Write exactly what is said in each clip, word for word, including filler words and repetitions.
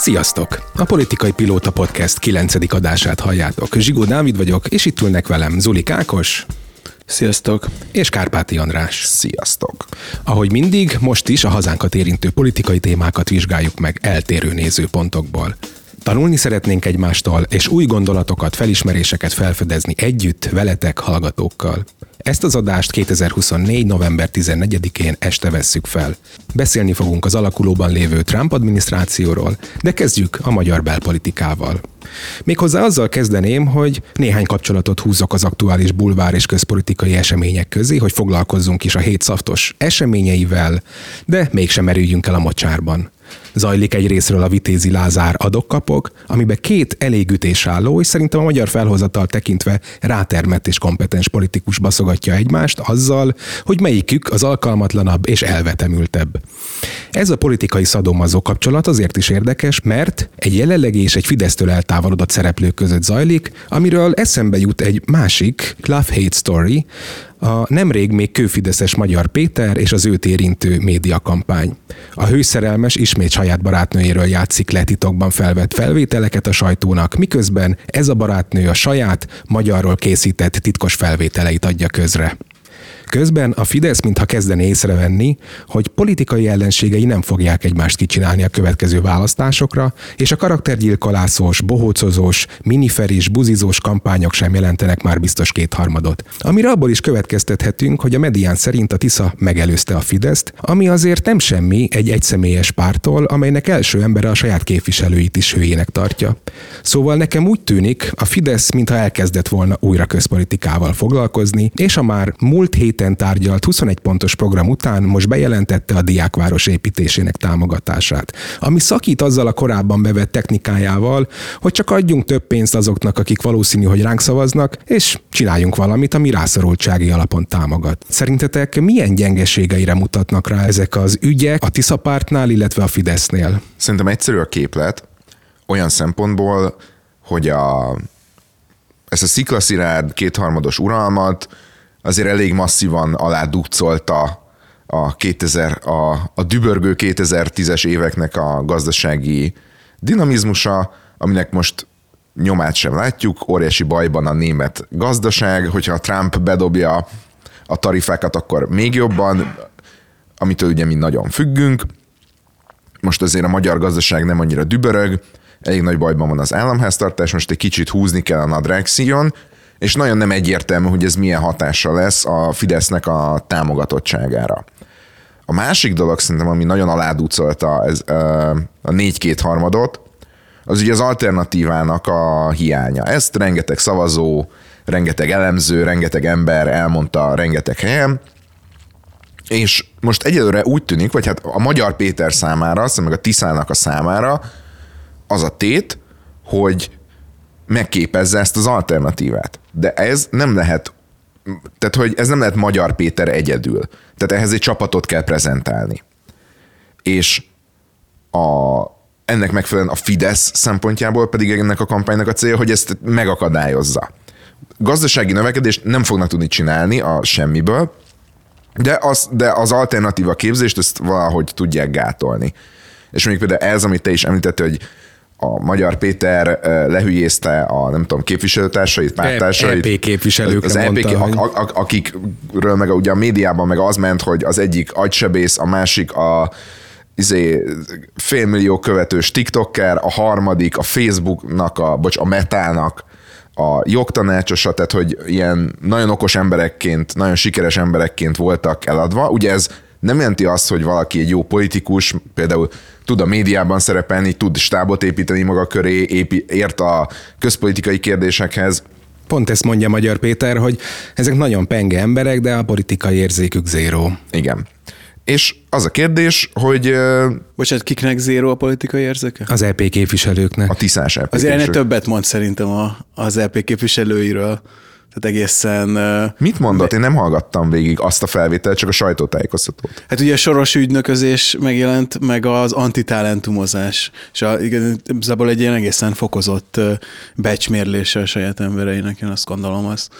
Sziasztok! A Politikai Pilóta Podcast kilencedik adását halljátok. Zsigó Dávid vagyok, és itt ülnek velem Zulik Ákos. Sziasztok! És Kárpáti András. Sziasztok! Ahogy mindig, most is a hazánkat érintő politikai témákat vizsgáljuk meg eltérő nézőpontokból. Tanulni szeretnénk egymástól, és új gondolatokat, felismeréseket felfedezni együtt, veletek, hallgatókkal. Ezt az adást kétezer-huszonnégy. november tizennegyedikén este vesszük fel. Beszélni fogunk az alakulóban lévő Trump adminisztrációról, de kezdjük a magyar belpolitikával. Méghozzá azzal kezdeném, hogy néhány kapcsolatot húzok az aktuális bulvár és közpolitikai események közé, hogy foglalkozzunk is a hét szaftos eseményeivel, de mégsem merüljünk el a mocsárban. Zajlik egy részről a Vitézi Lázár adok-kapok, amiben két elég ütésálló, és szerintem a magyar felhozatal tekintve rátermett és kompetens politikus baszogatja egymást azzal, hogy melyikük az alkalmatlanabb és elvetemültebb. Ez a politikai szadomazó kapcsolat azért is érdekes, mert egy jelenlegi és egy Fidesztől eltávolodott szereplők között zajlik, amiről eszembe jut egy másik love-hate story, a nemrég még kőfideszes Magyar Péter és az őt érintő médiakampány. A hőszerelmes ismét saját barátnőjéről játszik le titokban felvett felvételeket a sajtónak, miközben ez a barátnő a saját, magyarról készített titkos felvételeit adja közre. Közben a Fidesz mintha kezdené észrevenni, hogy politikai ellenségei nem fogják egymást kicsinálni a következő választásokra, és a karaktergyilkolászós, bohócozós, miniferis, buzizós kampányok sem jelentenek már biztos kétharmadot. Amire abból is következtethetünk, hogy a medián szerint a Tisza megelőzte a Fideszt, ami azért nem semmi egy egyszemélyes párttól, amelynek első embere a saját képviselőit is hőjének tartja. Szóval nekem úgy tűnik, a Fidesz mintha elkezdett volna újra közpolitikával foglalkozni, és a már múlt héten tárgyalt huszonegy pontos program után most bejelentette a diákváros építésének támogatását, ami szakít azzal a korábban bevett technikájával, hogy csak adjunk több pénzt azoknak, akik valószínű, hogy ránk szavaznak, és csináljunk valamit, ami rászorultsági alapon támogat. Szerintetek milyen gyengeségeire mutatnak rá ezek az ügyek a Tisza pártnál, illetve a Fidesznél? Szerintem egyszerű a képlet olyan szempontból, hogy a, ezt a sziklaszilárd kétharmados uralmat azért elég masszívan aládugcolta a, kétezer, a, a dübörgő kétezer-tízes éveknek a gazdasági dinamizmusa, aminek most nyomát sem látjuk, óriási bajban a német gazdaság, hogyha Trump bedobja a tarifákat, akkor még jobban, amitől ugye mi nagyon függünk. Most azért a magyar gazdaság nem annyira dübörög, elég nagy bajban van az államháztartás, most egy kicsit húzni kell a nadrágszíjon, és nagyon nem egyértelmű, hogy ez milyen hatással lesz a Fidesznek a támogatottságára. A másik dolog szerintem, ami nagyon aládúcolta ez, a négy kétharmadot, az ugye az alternatívának a hiánya. Ezt rengeteg szavazó, rengeteg elemző, rengeteg ember elmondta rengeteg helyen, és most egyelőre úgy tűnik, vagy hát a Magyar Péter számára, aztán meg a Tiszának a számára az a tét, hogy megképezze ezt az alternatívát. De ez nem lehet, tehát hogy ez nem lehet Magyar Péter egyedül. Tehát ehhez egy csapatot kell prezentálni. És a, ennek megfelelően a Fidesz szempontjából pedig ennek a kampánynak a célja, hogy ezt megakadályozza. Gazdasági növekedést nem fognak tudni csinálni a semmiből, de az, de az alternatíva képzést ezt valahogy tudják gátolni. És még például ez, amit te is említettél, hogy a Magyar Péter lehülyézte a, nem tudom, képviselőtársait, pártársait. é pé képviselőkre az mondta, é pé, hogy... a, a, akikről meg ugye a médiában meg az ment, hogy az egyik agysebész, a másik a izé, félmillió követős TikToker, a harmadik a Facebooknak, a, bocs, a Metának a jogtanácsosa, tehát hogy ilyen nagyon okos emberekként, nagyon sikeres emberekként voltak eladva. Ugye ez nem jelenti azt, hogy valaki egy jó politikus, például tud a médiában szerepelni, tud stábot építeni maga köré, épi, ért a közpolitikai kérdésekhez. Pont ezt mondja Magyar Péter, hogy ezek nagyon penge emberek, de a politikai érzékük zéró. Igen. És az a kérdés, hogy... Bocsánat, kiknek zéró a politikai érzéke? Az é pé képviselőknek. A tiszás é pé Azért ennél többet mond szerintem a, az é pé képviselőiről. Tehát egészen... Mit mondott? De... Én nem hallgattam végig azt a felvételt, csak a sajtótájékoztatót. Hát ugye a soros ügynöközés megjelent, meg az antitalentumozás. És a, igazából egy ilyen egészen fokozott becsmérlése a saját embereinek, én azt gondolom azt.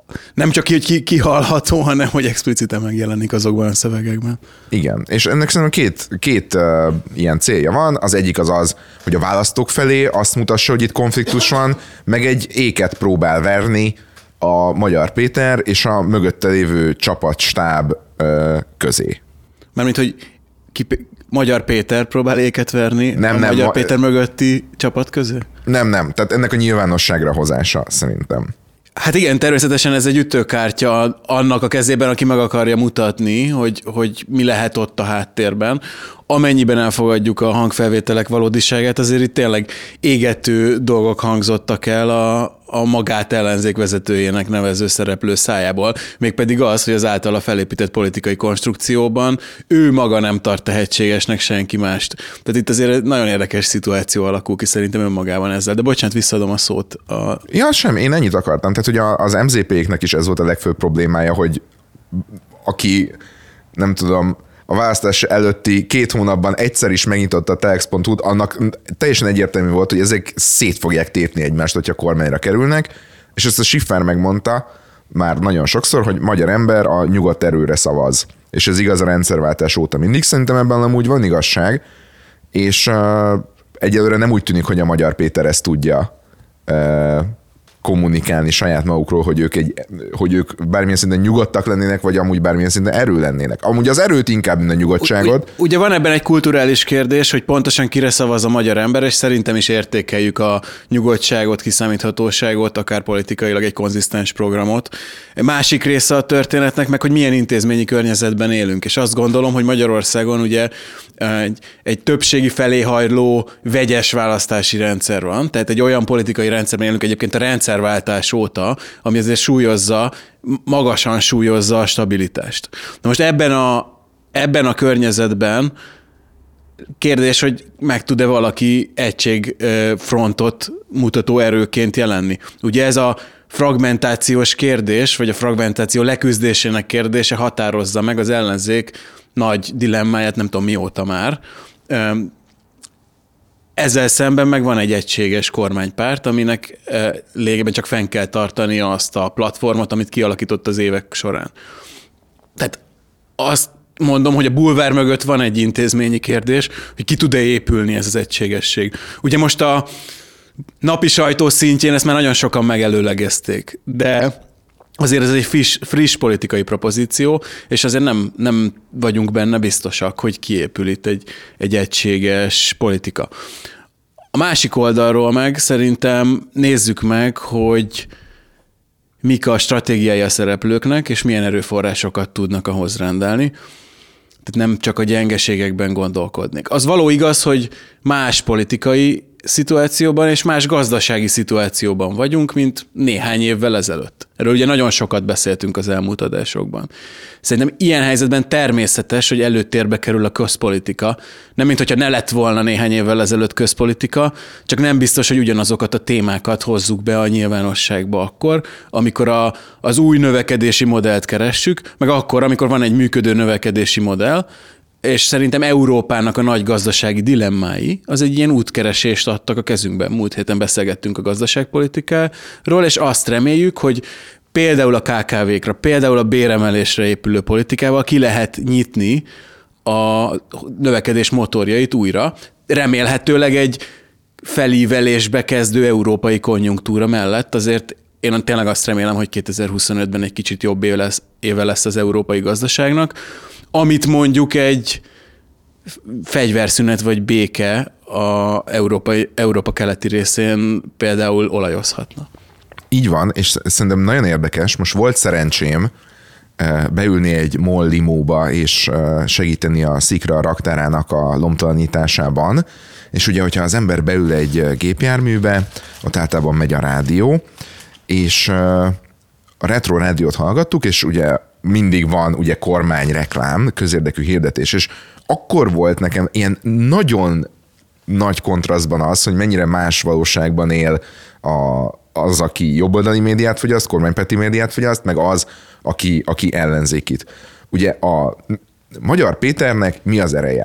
Nem csak így ki, kihallható, hanem hogy expliciten megjelenik azokban a szövegekben. Igen, és ennek szerintem két, két uh, ilyen célja van. Az egyik az az, hogy a választók felé azt mutassa, hogy itt konfliktus van, meg egy éket próbál verni a Magyar Péter és a mögötte lévő csapatstáb uh, közé. Mármint, hogy ki, Magyar Péter próbál éket verni nem, a nem, Magyar ma... Péter mögötti csapat közé? Nem, nem. Tehát ennek a nyilvánosságra hozása szerintem. Hát igen, természetesen ez egy ütőkártya annak a kezében, aki meg akarja mutatni, hogy, hogy mi lehet ott a háttérben. Amennyiben elfogadjuk a hangfelvételek valódiságát, azért itt tényleg égető dolgok hangzottak el a, a magát ellenzék vezetőjének nevező szereplő szájából, mégpedig az, hogy az általa felépített politikai konstrukcióban ő maga nem tart tehetségesnek senki mást. Tehát itt azért egy nagyon érdekes szituáció alakul ki szerintem önmagában ezzel. De bocsánat, visszaadom a szót. A... Ja, sem, én ennyit akartam. Tehát, hogy az em zé pé-knek is ez volt a legfőbb problémája, hogy aki, nem tudom, a választás előtti két hónapban egyszer is megnyitotta a telex pont hu-t, annak teljesen egyértelmű volt, hogy ezek szét fogják tépni egymást, hogyha kormányra kerülnek, és ezt a Schiffer megmondta már nagyon sokszor, hogy magyar ember a nyugodt erőre szavaz. És ez igaz a rendszerváltás óta mindig. Szerintem ebben amúgy van igazság, és uh, egyelőre nem úgy tűnik, hogy a Magyar Péter ezt tudja uh, kommunikálni saját magukról, hogy ők, egy, hogy ők bármilyen szinten nyugodtak lennének, vagy amúgy bármilyen szinten erő lennének. Amúgy az erőt inkább, mint a nyugodtságot. U- ugye van ebben egy kulturális kérdés, hogy pontosan kire szavaz a magyar ember, és szerintem is értékeljük a nyugodtságot, kiszámíthatóságot, akár politikailag egy konzisztens programot. Másik része a történetnek meg, hogy milyen intézményi környezetben élünk, és azt gondolom, hogy Magyarországon ugye egy, egy többségi felé hajló vegyes választási rendszer van, tehát egy olyan politikai rendszerben élünk egyébként a rendszerváltás óta, ami azért súlyozza, magasan súlyozza a stabilitást. Na most ebben a, ebben a környezetben kérdés, hogy meg tud-e valaki egységfrontot mutató erőként jelenni. Ugye ez a fragmentációs kérdés, vagy a fragmentáció leküzdésének kérdése határozza meg az ellenzék nagy dilemmáját, nem tudom mióta már. Ezzel szemben meg van egy egységes kormánypárt, aminek lényegében csak fenn kell tartani azt a platformot, amit kialakított az évek során. Tehát azt mondom, hogy a bulvár mögött van egy intézményi kérdés, hogy ki tud-e épülni ez az egységesség. Ugye most a napi sajtó szintjén ezt már nagyon sokan megelőlegezték, de azért ez egy friss, friss politikai propozíció, és azért nem, nem vagyunk benne biztosak, hogy kiépül itt egy, egy egységes politika. A másik oldalról meg szerintem nézzük meg, hogy mik a stratégiai a szereplőknek, és milyen erőforrásokat tudnak ahhoz rendelni. Tehát nem csak a gyengeségekben gondolkodnék. Az való igaz, hogy más politikai szituációban és más gazdasági szituációban vagyunk, mint néhány évvel ezelőtt. Erről ugye nagyon sokat beszéltünk az elmúlt adásokban. Szerintem ilyen helyzetben természetes, hogy előtérbe kerül a közpolitika. Nem, mint hogyha ne lett volna néhány évvel ezelőtt közpolitika, csak nem biztos, hogy ugyanazokat a témákat hozzuk be a nyilvánosságba akkor, amikor a, az új növekedési modellt keressük, meg akkor, amikor van egy működő növekedési modell, és szerintem Európának a nagy gazdasági dilemmái az egy ilyen útkeresést adtak a kezünkben. Múlt héten beszélgettünk a gazdaságpolitikáról, és azt reméljük, hogy például a ká ká vékra, például a béremelésre épülő politikával ki lehet nyitni a növekedés motorjait újra. Remélhetőleg egy felívelésbe kezdő európai konjunktúra mellett azért én tényleg azt remélem, hogy kétezer-huszonötben egy kicsit jobb éve lesz, éve lesz az európai gazdaságnak, amit mondjuk egy fegyverszünet vagy béke a európai, Európa keleti részén például olajozhatna. Így van, és szerintem nagyon érdekes. Most volt szerencsém beülni egy MOL limóba és segíteni a Szikra raktárának a lomtalanításában, és ugye, hogyha az ember beül egy gépjárműbe, ott általában megy a rádió, és a retro rádiót hallgattuk, és ugye mindig van ugye kormányreklám, közérdekű hirdetés, és akkor volt nekem ilyen nagyon nagy kontrasztban az, hogy mennyire más valóságban él a, az, aki jobboldali médiát fogyaszt, kormánypárti médiát fogyaszt, meg az, aki, aki ellenzékit. Ugye a Magyar Péternek mi az ereje?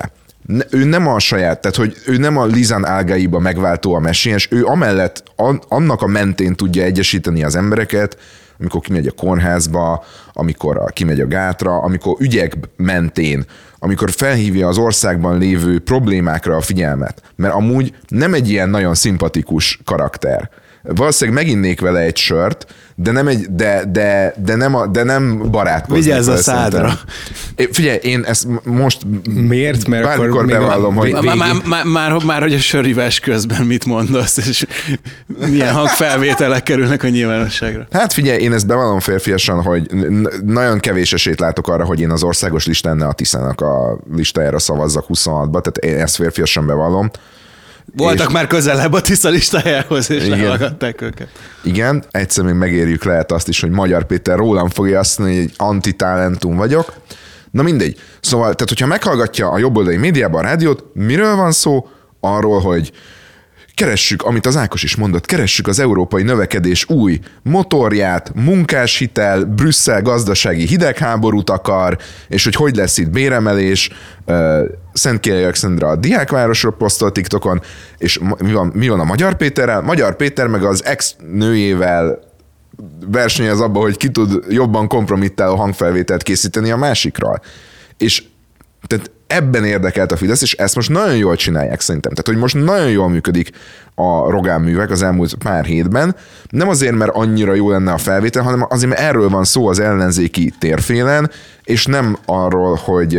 ne, ő nem a saját, tehát hogy ő nem a Lisan Algaiba megváltó a messiás, ő amellett an, annak a mentén tudja egyesíteni az embereket, amikor kimegy a kórházba, amikor kimegy a gátra, amikor ügyek mentén, amikor felhívja az országban lévő problémákra a figyelmet. Mert amúgy nem egy ilyen nagyon szimpatikus karakter. Valószínűleg meginnék vele egy sört, de nem, egy, de, de, de nem, a, de nem barátkozni. Vigyázz a szádra. É, figyelj, én ezt most miért? Mert bármikor akkor bevallom, hogy... Már, már, már, már, már, hogy a sörivás közben mit mondasz, és milyen hangfelvételek kerülnek a nyilvánosságra. Hát figyelj, én ezt bevallom férfiasan, hogy n- nagyon kevés esélyt látok arra, hogy én az országos listán ne a Tiszának a listájára szavazzak huszonhatba, tehát én ezt férfiasan bevallom. Voltak és... már közelebb a Tisza listájához, és Igen. lehallgatták őket. Igen, egyszer még megérjük lehet azt is, hogy Magyar Péter rólam fogja azt mondani, hogy egy antitalentum vagyok. Na mindegy. Szóval, tehát hogyha meghallgatja a jobboldali médiában a rádiót, miről van szó? Arról, hogy keressük, amit az Ákos is mondott, keressük az európai növekedés új motorját, munkáshitel, Brüsszel gazdasági hidegháborút akar, és hogy hogy lesz itt béremelés, Szentkélye Alexandra a diákvárosról posztol TikTokon, és mi van, mi van a Magyar Péterrel? Magyar Péter meg az ex-nőjével versenyez abba, hogy ki tud jobban kompromittáló hangfelvételt készíteni a másikról. És tehát ebben érdekelt a Fidesz, és ezt most nagyon jól csinálják szerintem. Tehát, hogy most nagyon jól működik a Rogán művek az elmúlt pár hétben. Nem azért, mert annyira jó lenne a felvétel, hanem azért, mert erről van szó az ellenzéki térfélen, és nem arról, hogy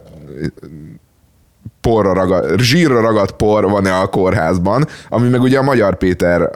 porra ragad, zsírra ragadt por van-e a kórházban, ami meg ugye a Magyar Péter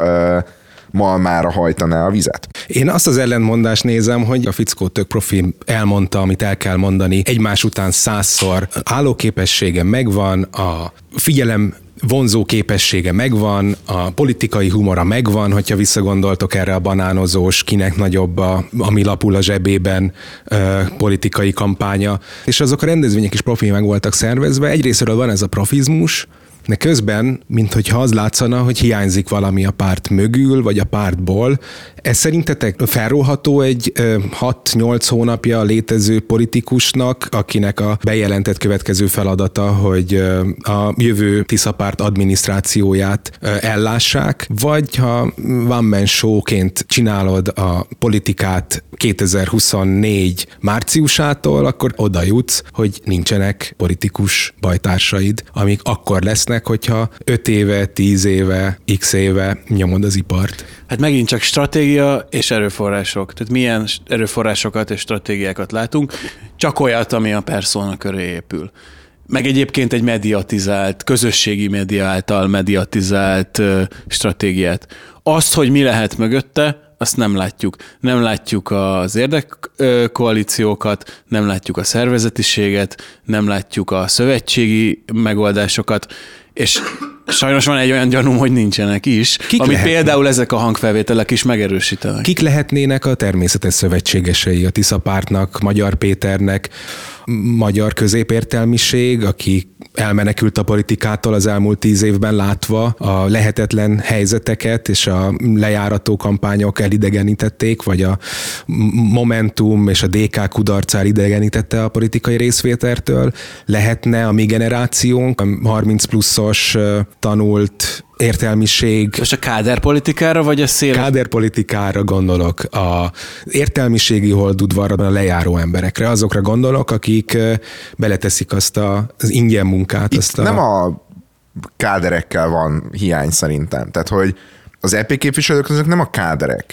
malmára hajtaná a vizet. Én azt az ellentmondást nézem, hogy a fickó tök profi elmondta, amit el kell mondani, egymás után százszor. Állóképessége megvan, a figyelem vonzó képessége megvan, a politikai humora megvan, hogyha visszagondoltok erre a banánozós, kinek nagyobb a, ami lapul a zsebében ö, politikai kampánya. És azok a rendezvények is profi meg voltak szervezve. Egyrészről van ez a profizmus, de közben, minthogyha az látszana, hogy hiányzik valami a párt mögül, vagy a pártból. Ez szerintetek felróható egy hat-nyolc hónapja létező politikusnak, akinek a bejelentett következő feladata, hogy a jövő Tisza-párt adminisztrációját ellássák, vagy ha one-man show-ként csinálod a politikát kétezer-huszonnégy márciusától, akkor oda jutsz, hogy nincsenek politikus bajtársaid, amik akkor lesznek, hogyha öt éve, tíz éve, x éve nyomod az ipart. Hát megint csak stratégia és erőforrások. Tehát milyen erőforrásokat és stratégiákat látunk, csak olyat, ami a persona köré épül. Meg egyébként egy mediatizált, közösségi média által mediatizált uh, stratégiát. Azt, hogy mi lehet mögötte, azt nem látjuk. Nem látjuk az érdekkoalíciókat, nem látjuk a szervezetiséget, nem látjuk a szövetségi megoldásokat, és sajnos van egy olyan gyanúm, hogy nincsenek is, Kik amit lehetnek? például ezek a hangfelvételek is megerősítenek. Kik lehetnének a természetes szövetségesei a Tisza-pártnak, Magyar Péternek, magyar középértelmiség, aki elmenekült a politikától az elmúlt tíz évben látva a lehetetlen helyzeteket, és a lejárató kampányok elidegenítették, vagy a Momentum és a dé ká kudarcár idegenítette a politikai részvételtől. Lehetne a mi generációnk, a harminc pluszos tanult értelmiség. Most a káderpolitikára, vagy a széles? Káderpolitikára gondolok, a értelmiségi holdudvarban a lejáró emberekre, azokra gondolok, akik beleteszik azt a, az ingyen munkát. Itt azt a... nem a káderekkel van hiány szerintem. Tehát, hogy az é pé képviselők azok nem a káderek.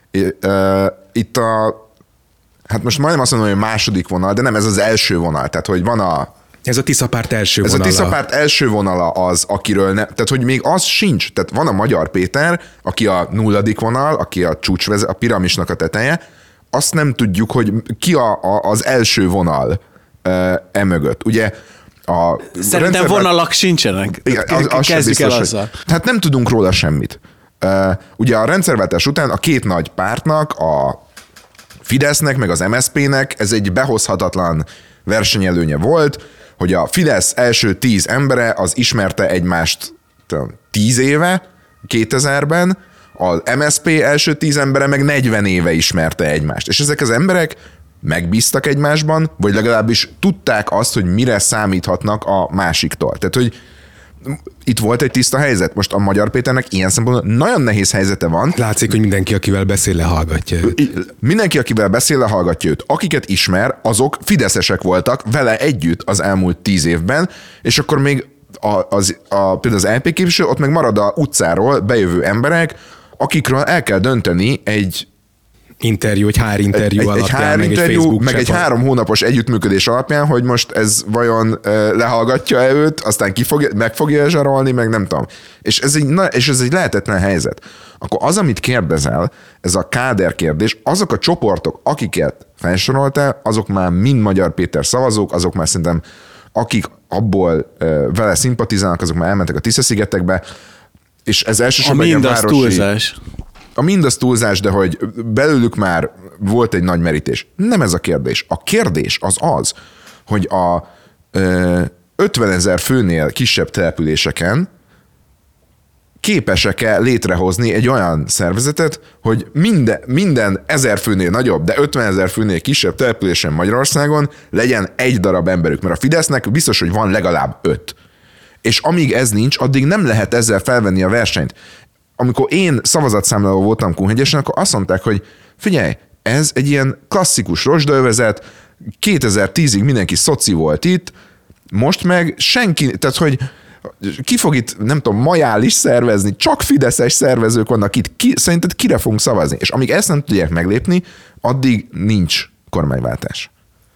Itt a, hát most majdnem azt mondom, hogy a második vonal, de nem, ez az első vonal. Tehát, hogy van a Ez a Tisza-párt első Ez vonala. a Tisza-párt első vonala az, akiről ne, tehát hogy még az sincs. Tehát van a Magyar Péter, aki a nulladik vonal, aki a csúcsvezet, a piramisnak a teteje, azt nem tudjuk, hogy ki a, a, az első vonal e, e mögött. Ugye a Szerintem rendszervált... vonalak sincsenek. Igen, az, az Kezdjük el biztos, azzal. Hogy... Hát nem tudunk róla semmit. Uh, ugye a rendszerváltás után a két nagy pártnak, a Fidesznek, meg az em es zé pének ez egy behozhatatlan versenyelőnye volt, hogy a Fidesz első tíz embere az ismerte egymást tudom, tíz éve, kétezerben, az em es zé pé első tíz embere meg negyven éve ismerte egymást. És ezek az emberek megbíztak egymásban, vagy legalábbis tudták azt, hogy mire számíthatnak a másiktól. Tehát, hogy itt volt egy tiszta helyzet. Most a Magyar Péternek ilyen szempontból nagyon nehéz helyzete van. Látszik, hogy mindenki, akivel beszél, lehallgatja őt. Mindenki, akivel beszél, lehallgatja őt. Akiket ismer, azok fideszesek voltak vele együtt az elmúlt tíz évben, és akkor még a, az, a, például az el pé képviselő, ott meg marad a utcáról bejövő emberek, akikről el kell dönteni egy interjú, egy hár interjú egy, alapján, egy hár meg interjú, egy Facebook meg egy három hónapos együttműködés alapján, hogy most ez vajon uh, lehallgatja-e őt, aztán ki fogja, meg fogja zsarolni, meg nem tudom. És ez, egy, na, és ez egy lehetetlen helyzet. Akkor az, amit kérdezel, ez a káder kérdés, azok a csoportok, akiket felsoroltál, azok már mind Magyar Péter szavazók, azok már szerintem, akik abból uh, vele szimpatizálnak, azok már elmentek a Tisza-szigetekbe, és ez elsősorban a városi... túlzás. A mindaz túlzás, de hogy belőlük már volt egy nagy merítés. Nem ez a kérdés. A kérdés az az, hogy a ötvenezer főnél kisebb településeken képesek-e létrehozni egy olyan szervezetet, hogy minden, minden ezer főnél nagyobb, de ötvenezer főnél kisebb településen Magyarországon legyen egy darab emberük, mert a Fidesznek biztos, hogy van legalább öt. És amíg ez nincs, addig nem lehet ezzel felvenni a versenyt. Amikor én szavazatszámláló voltam Kunhegyesen, akkor azt mondták, hogy figyelj, ez egy ilyen klasszikus rozsdaövezet, kétezer-tízig mindenki szoci volt itt, most meg senki, tehát hogy ki fog itt, nem tudom, majális szervezni, csak fideszes szervezők vannak itt, ki, szerinted kire fogunk szavazni? És amíg ezt nem tudják meglépni, addig nincs kormányváltás.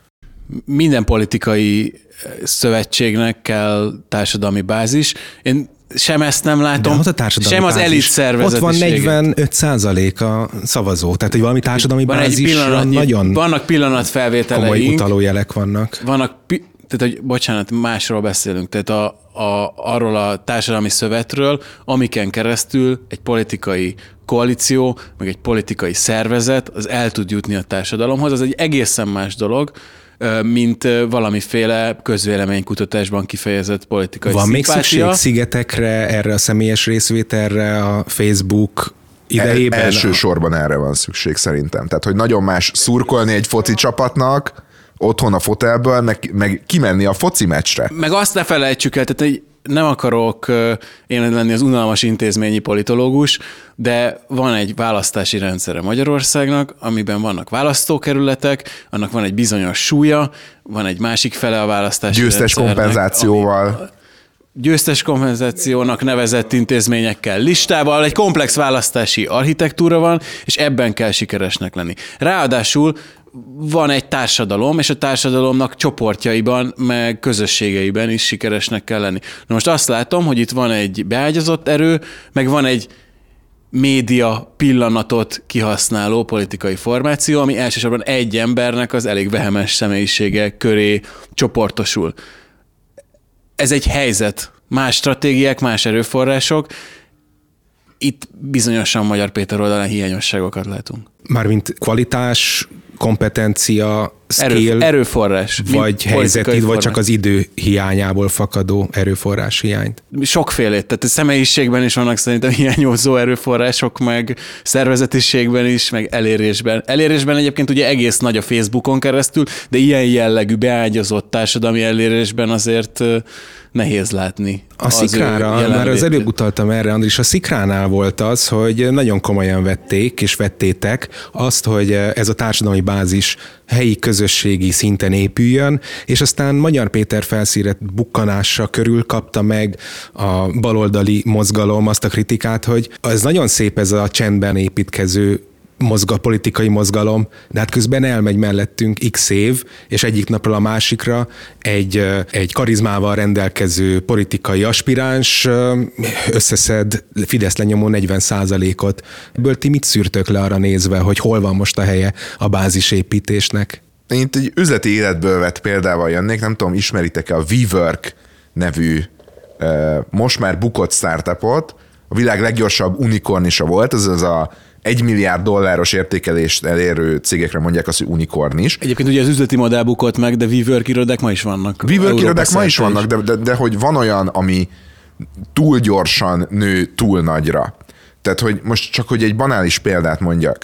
Minden politikai szövetségnek kell társadalmi bázis. Én sem ezt nem látom, a sem az elit szervezetiséget. Ott van negyvenöt százalék a szavazó, tehát hogy valami társadalmi van bázisra nagyon vannak pillanatfelvételeink. Komoly utalójelek vannak. Vannak, tehát hogy bocsánat, másról beszélünk, tehát a, a, arról a társadalmi szövetről, amiken keresztül egy politikai koalíció, meg egy politikai szervezet, az el tud jutni a társadalomhoz, az egy egészen más dolog, mint valamiféle közvéleménykutatásban kifejezett politikai Van szimpátia. még szükség szigetekre, erre a személyes részvételre, a Facebook idejében? El, elsősorban erre van szükség szerintem. Tehát, hogy nagyon más szurkolni egy foci csapatnak, otthon a fotelből, meg, meg kimenni a foci meccsre. Meg azt ne felejtsük el, tehát nem akarok én lenni az unalmas intézményi politológus, de van egy választási rendszere Magyarországnak, amiben vannak választókerületek, annak van egy bizonyos súlya, van egy másik fele a választási győztes kompenzációval. Ami, győztes kompenzációnak nevezett intézményekkel, listával, egy komplex választási architektúra van, és ebben kell sikeresnek lenni. Ráadásul van egy társadalom, és a társadalomnak csoportjaiban, meg közösségeiben is sikeresnek kell lenni. Na most azt látom, hogy itt van egy beágyazott erő, meg van egy média pillanatot kihasználó politikai formáció, ami elsősorban egy embernek az elég vehemens személyisége köré csoportosul. Ez egy helyzet. Más stratégiák, más erőforrások. Itt bizonyosan Magyar Péter oldalán hiányosságokat látunk. Mármint kvalitás, kompetencia, skill, Erő, erőforrás. vagy helyzetid, vagy csak az idő hiányából fakadó erőforrás hiányt? Sokfélét, tehát a személyiségben is vannak szerintem hiányozó erőforrások, meg szervezetiségben is, meg elérésben. Elérésben egyébként ugye egész nagy a Facebookon keresztül, de ilyen jellegű beágyazott társadalmi elérésben azért nehéz látni. A Szikrára, már az előbb utaltam erre, Andris, a Szikránál volt az, hogy nagyon komolyan vették és vettétek azt, hogy ez a társadalmi bázis helyi közösségi szinten épüljön, és aztán Magyar Péter felszírett bukkanása körül kapta meg a baloldali mozgalom azt a kritikát, hogy ez nagyon szép ez a csendben építkező mozga, politikai mozgalom, de hát közben elmegy mellettünk x év, és egyik napról a másikra egy, egy karizmával rendelkező politikai aspiráns összeszed Fidesz lenyomó negyven százalékot. Ebből ti mit szűrtök le arra nézve, hogy hol van most a helye a bázisépítésnek? Én itt egy üzleti életből vett példával jönnék, nem tudom, ismeritek-e a WeWork nevű most már bukott startupot, a világ leggyorsabb unikornisa volt, ez az a egy milliárd dolláros értékelést elérő cégekre mondják azt, hogy unikornis. Egyébként ugye az üzleti modell bukott meg, de WeWork irodák ma is vannak. WeWork irodák ma is vannak, de, de, de hogy van olyan, ami túl gyorsan nő túl nagyra. Tehát, hogy most csak, hogy egy banális példát mondjak.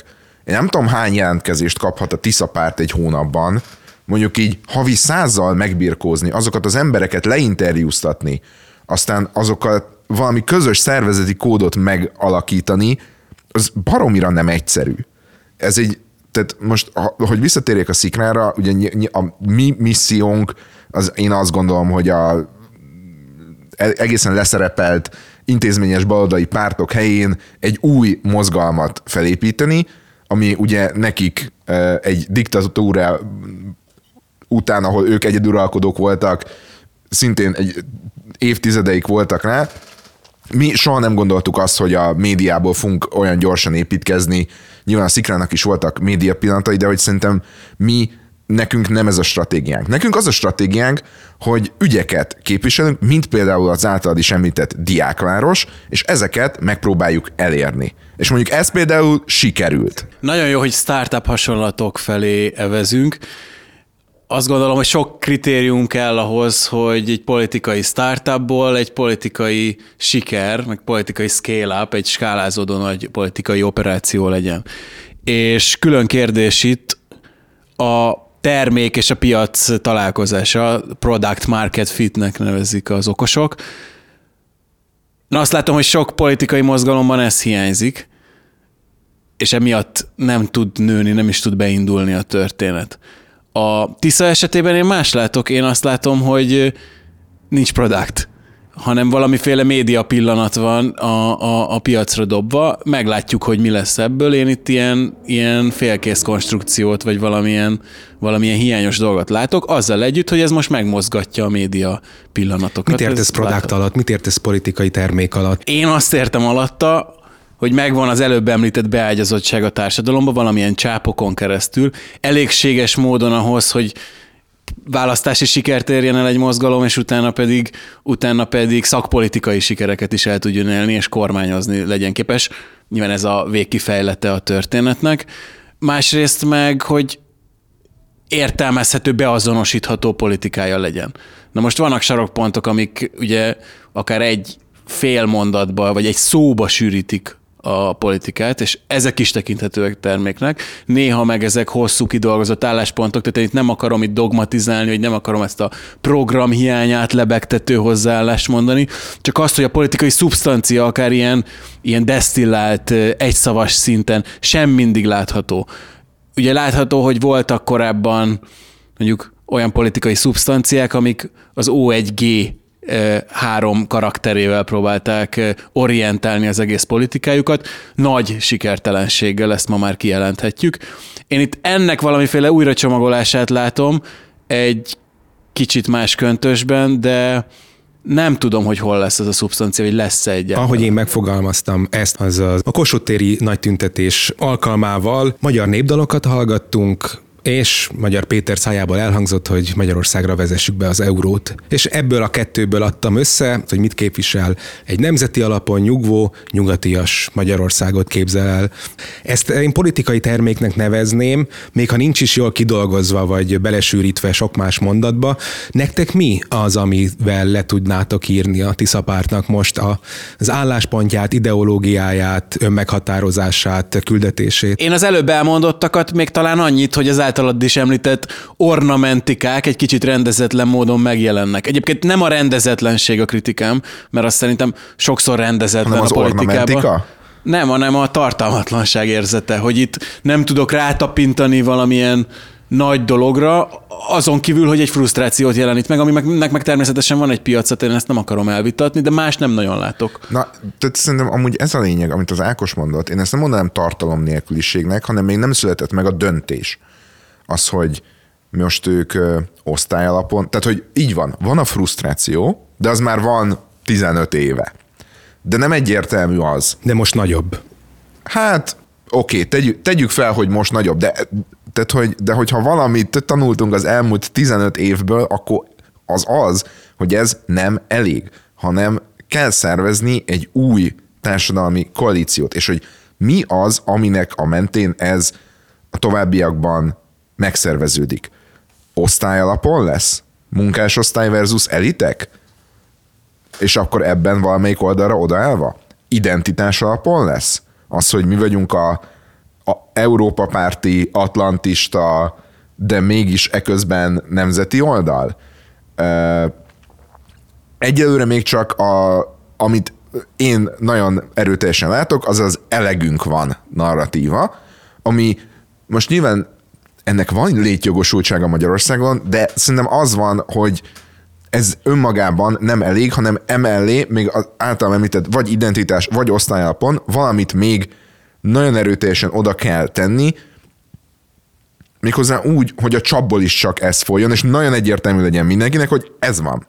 Én nem tudom, hány jelentkezést kaphat a Tisza párt egy hónapban, mondjuk így havi százzal megbirkózni, azokat az embereket leinterjúztatni, aztán azokat valami közös szervezeti kódot megalakítani, az baromira nem egyszerű. Ez egy, tehát most, hogy visszatérjek a Szikrára, ugye a mi missziónk, az én azt gondolom, hogy a egészen leszerepelt intézményes baloldali pártok helyén egy új mozgalmat felépíteni, ami ugye nekik egy diktatúra után, ahol ők egyeduralkodók voltak, szintén egy évtizedeik voltak rá. Mi soha nem gondoltuk azt, hogy a médiából fogunk olyan gyorsan építkezni. Nyilván a Szikrának is voltak média pillanatai, de hogy szerintem mi, nekünk nem ez a stratégiánk. Nekünk az a stratégiánk, hogy ügyeket képviselünk, mint például az általad is említett diákváros, és ezeket megpróbáljuk elérni. És mondjuk ez például sikerült. Nagyon jó, hogy startup hasonlatok felé evezünk. Azt gondolom, hogy sok kritérium kell ahhoz, hogy egy politikai startupból egy politikai siker, meg politikai scale-up, egy skálázódó nagy politikai operáció legyen. És külön kérdés itt a termék és a piac találkozása, product market fitnek nevezik az okosok. Na azt látom, hogy sok politikai mozgalomban ez hiányzik, és emiatt nem tud nőni, nem is tud beindulni a történet. A Tisza esetében én más látok, én azt látom, hogy nincs product, hanem valamiféle média pillanat van a, a, a piacra dobva, meglátjuk, hogy mi lesz ebből. Én itt ilyen, ilyen félkész konstrukciót, vagy valamilyen, valamilyen hiányos dolgot látok, azzal együtt, hogy ez most megmozgatja a média pillanatokat. Mit értesz product alatt, mit értesz politikai termék alatt? Én azt értem alatta, hogy megvan az előbb említett beágyazottság a társadalomba, valamilyen csápokon keresztül, elégséges módon ahhoz, hogy választási sikert érjen el egy mozgalom, és utána pedig, utána pedig szakpolitikai sikereket is el tudjon élni, és kormányozni legyen képes. Nyilván ez a végkifejlete a történetnek. Másrészt meg, hogy értelmezhető, beazonosítható politikája legyen. Na most vannak sarokpontok, amik ugye akár egy fél mondatba, vagy egy szóba sűrítik a politikát, és ezek is tekinthetőek terméknek. Néha meg ezek hosszú kidolgozott álláspontok, tehát én itt nem akarom itt dogmatizálni, vagy nem akarom ezt a program hiányát lebegtető hozzáállást mondani, csak azt, hogy a politikai szubstancia akár ilyen, ilyen desztillált, egyszavas szinten sem mindig látható. Ugye látható, hogy voltak korábban mondjuk olyan politikai szubstanciák, amik az O egy G három karakterével próbálták orientálni az egész politikájukat. Nagy sikertelenséggel, ezt ma már kijelenthetjük. Én itt ennek valamiféle újracsomagolását látom egy kicsit más köntösben, de nem tudom, hogy hol lesz ez a szubstancia, vagy lesz-e egyáltalán. Ahogy én megfogalmaztam ezt, az a Kossuth téri nagytüntetés alkalmával magyar népdalokat hallgattunk, és Magyar Péter szájából elhangzott, hogy Magyarországra vezessük be az eurót. És ebből a kettőből adtam össze, hogy mit képvisel egy nemzeti alapon nyugvó, nyugatias Magyarországot képzel el. Ezt én politikai terméknek nevezném, még ha nincs is jól kidolgozva, vagy belesűrítve sok más mondatba. Nektek mi az, amivel le tudnátok írni a Tisza pártnak most az álláspontját, ideológiáját, önmeghatározását, küldetését? Én az előbb elmondottakat még talán annyit, hogy az általad is említett ornamentikák egy kicsit rendezetlen módon megjelennek. Egyébként nem a rendezetlenség a kritikám, mert azt szerintem sokszor rendezetlen a politikában. Nem, hanem a tartalmatlanság érzete, hogy itt nem tudok rátapintani valamilyen nagy dologra, azon kívül, hogy egy frusztrációt jelenít meg, aminek meg természetesen van egy piacot, én ezt nem akarom elvitatni, de más nem nagyon látok. Na, tehát szerintem amúgy ez a lényeg, amit az Ákos mondott, én ezt nem mondanám tartalom nélküliségnek, hanem még nem született meg a döntés. Az, hogy most ők ö, osztályalapon, tehát hogy így van, van a frusztráció, de az már van tizenöt éve. De nem egyértelmű az. De most nagyobb. Hát, oké, tegyük, tegyük fel, hogy most nagyobb, de, tehát, hogy, de hogyha valamit tanultunk az elmúlt tizenöt évből, akkor az az, hogy ez nem elég, hanem kell szervezni egy új társadalmi koalíciót, és hogy mi az, aminek a mentén ez a továbbiakban megszerveződik. Osztályalapon lesz? Munkásosztály versus elitek? És akkor ebben valamelyik oldalra odaállva? Identitás alapon lesz? Az, hogy mi vagyunk a, a Európa párti, atlantista, de mégis eközben nemzeti oldal. Egyelőre még csak a, amit én nagyon erőteljesen látok, az az elegünk van narratíva, ami most nyilván ennek van létjogosultsága Magyarországon, de szerintem az van, hogy ez önmagában nem elég, hanem emellé még az általam említett vagy identitás, vagy osztályalapon valamit még nagyon erőteljesen oda kell tenni, méghozzá úgy, hogy a csapból is csak ez folyjon, és nagyon egyértelmű legyen mindenkinek, hogy ez van.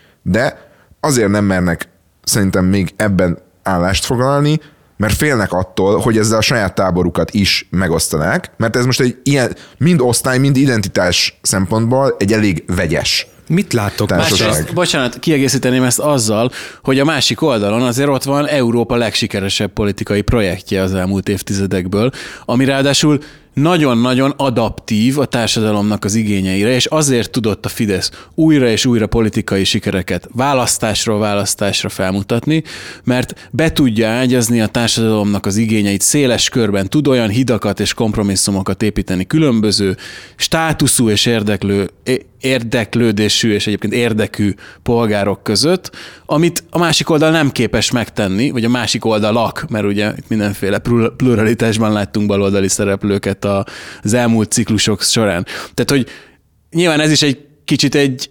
De azért nem mernek szerintem még ebben állást foglalni, mert félnek attól, hogy ezzel a saját táborukat is megosztanák, mert ez most egy ilyen, mind osztály, mind identitás szempontból egy elég vegyes. Mit láttok? Másrészt, bocsánat, kiegészíteném ezt azzal, hogy a másik oldalon azért ott van Európa legsikeresebb politikai projektje az elmúlt évtizedekből, ami ráadásul nagyon-nagyon adaptív a társadalomnak az igényeire, és azért tudott a Fidesz újra és újra politikai sikereket választásról választásra felmutatni, mert be tudja ágyazni a társadalomnak az igényeit széles körben, tud olyan hidakat és kompromisszumokat építeni különböző státuszú és érdeklő, érdeklődésű és egyébként érdekű polgárok között, amit a másik oldal nem képes megtenni, vagy a másik oldalak, mert ugye itt mindenféle pluralitásban láttunk baloldali szereplőket az elmúlt ciklusok során. Tehát, hogy nyilván ez is egy kicsit egy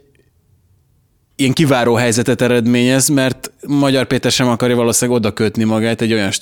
ilyen kiváró helyzetet eredményez, mert Magyar Péter sem akarja valószínűleg oda kötni magát egy olyan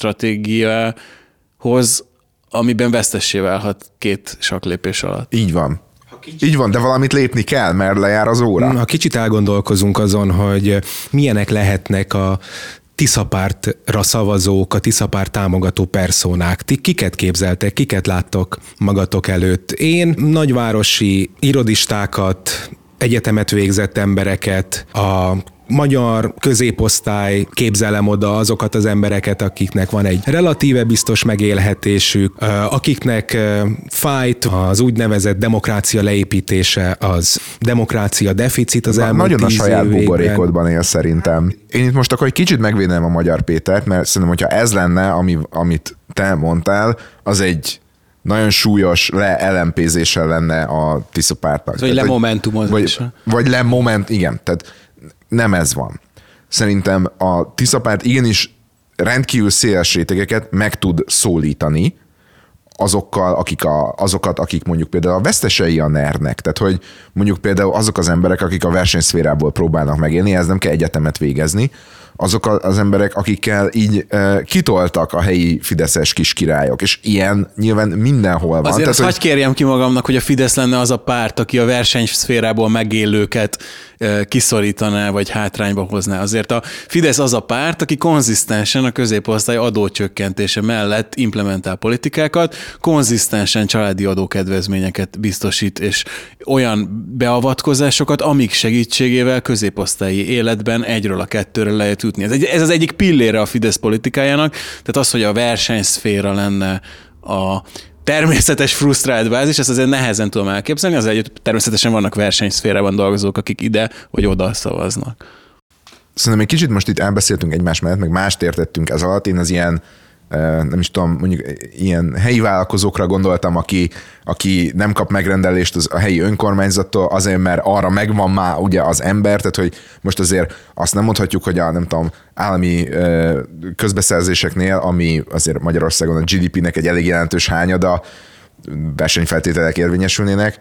stratégiához, amiben vesztessé válhat két saklépés alatt. Így van. Így van, de valamit lépni kell, mert lejár az óra. Ha kicsit elgondolkozunk azon, hogy milyenek lehetnek a Tiszapártra szavazók, a Tiszapárt támogató perszónák. Ti kiket képzeltek, kiket láttok magatok előtt? Én nagyvárosi irodistákat, egyetemet végzett embereket, a magyar középosztály képzelem oda azokat az embereket, akiknek van egy relatíve biztos megélhetésük, akiknek fájt az úgynevezett demokrácia leépítése, az demokrácia deficit az elmúlt Nagyon a saját buborékodban él szerintem. Én itt most akkor egy kicsit megvédem a Magyar Pétert, mert szerintem, hogyha ez lenne, ami, amit te mondtál, az egy nagyon súlyos le-elempézéssel lenne a Tiszapártnak. Vagy lemomentumozása. Vagy, vagy lemoment, igen. Tehát nem ez van. Szerintem a Tiszapárt igenis rendkívül széles rétegeket meg tud szólítani azokkal, akik a, azokat, akik mondjuk például a vesztesei a nernek. Tehát, hogy mondjuk például azok az emberek, akik a versenyszférából próbálnak megélni, ez nem kell egyetemet végezni, azok az emberek, akikkel így e, kitoltak a helyi fideszes kiskirályok, és ilyen nyilván mindenhol van. Azért Tehát, azt hogy... hagy kérjem ki magamnak, hogy a Fidesz lenne az a párt, aki a versenyszférából megélőket e, kiszorítaná, vagy hátrányba hozná. Azért a Fidesz az a párt, aki konzisztensen a középosztály adócsökkentése mellett implementál politikákat, konzisztensen családi adókedvezményeket biztosít, és olyan beavatkozásokat, amik segítségével középosztályi életben egyről a kettőre lehet jutni. Ez, egy, ez az egyik pillére a Fidesz politikájának, tehát az, hogy a versenyszféra lenne a természetes frusztrált bázis, ezt azért nehezen tudom elképzelni, az együtt természetesen vannak versenyszférában dolgozók, akik ide vagy oda szavaznak. Szerintem egy kicsit most itt elbeszéltünk egymás mellett, meg mást értettünk ez alatt. Én az ilyen, nem is tudom, mondjuk ilyen helyi vállalkozókra gondoltam, aki, aki nem kap megrendelést az, a helyi önkormányzattól, azért, mert arra megvan már ugye az ember, tehát hogy most azért azt nem mondhatjuk, hogy a nem tudom, állami közbeszerzéseknél, ami azért Magyarországon a gé dé pének egy elég jelentős hányada, versenyfeltételek érvényesülnének,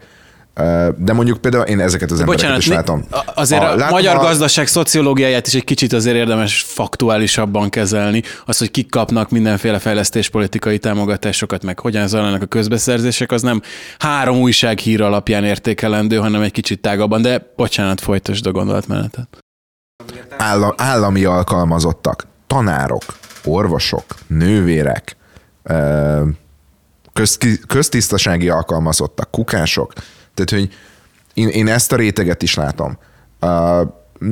de mondjuk például én ezeket az embereket Bocsánat, is látom. Azért a, a magyar a... gazdaság szociológiáját is egy kicsit azért érdemes faktuálisabban kezelni. Az, hogy kik kapnak mindenféle fejlesztéspolitikai támogatásokat, meg hogyan zajlanak a közbeszerzések, az nem három újsághír alapján értékelendő, hanem egy kicsit tágabban, de bocsánat, folytasd a gondolatmenetet. Állam, állami alkalmazottak, tanárok, orvosok, nővérek, közt, köztisztasági alkalmazottak, kukások. Tehát, hogy én, én ezt a réteget is látom. Uh,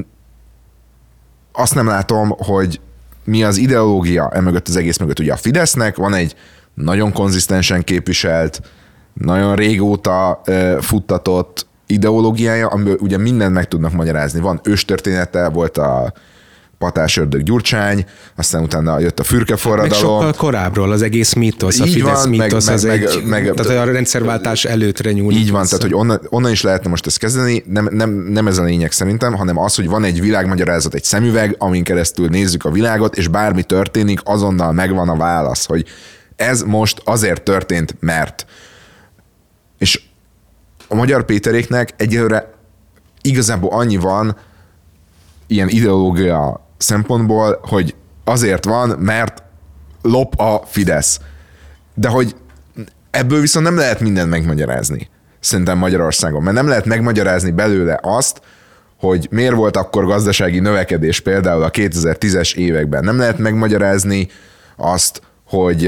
azt nem látom, hogy mi az ideológia emögött az egész mögött. Ugye a Fidesznek van egy nagyon konzisztensen képviselt, nagyon régóta uh, futtatott ideológiája, amiből ugye mindent meg tudnak magyarázni. Van őstörténete, volt a Patás Ördög Gyurcsány, aztán utána jött a fürkeforradalom. Meg sokkal korábbról az egész mítosz, a Így Fidesz van, mítosz meg, az meg, egy, meg, tehát a rendszerváltás előttre nyúlik. Így van, vissza. tehát hogy onnan, onnan is lehetne most ezt kezdeni, nem, nem, nem ez a lényeg szerintem, hanem az, hogy van egy világmagyarázat, egy szemüveg, amin keresztül nézzük a világot, és bármi történik, azonnal megvan a válasz, hogy ez most azért történt, mert. És a Magyar Péteréknek egyelőre igazából annyi van ilyen ideológia szempontból, hogy azért van, mert lop a Fidesz. De hogy ebből viszont nem lehet mindent megmagyarázni. Szerintem Magyarországon. Mert nem lehet megmagyarázni belőle azt, hogy miért volt akkor gazdasági növekedés például a kétezer-tízes években. Nem lehet megmagyarázni azt, hogy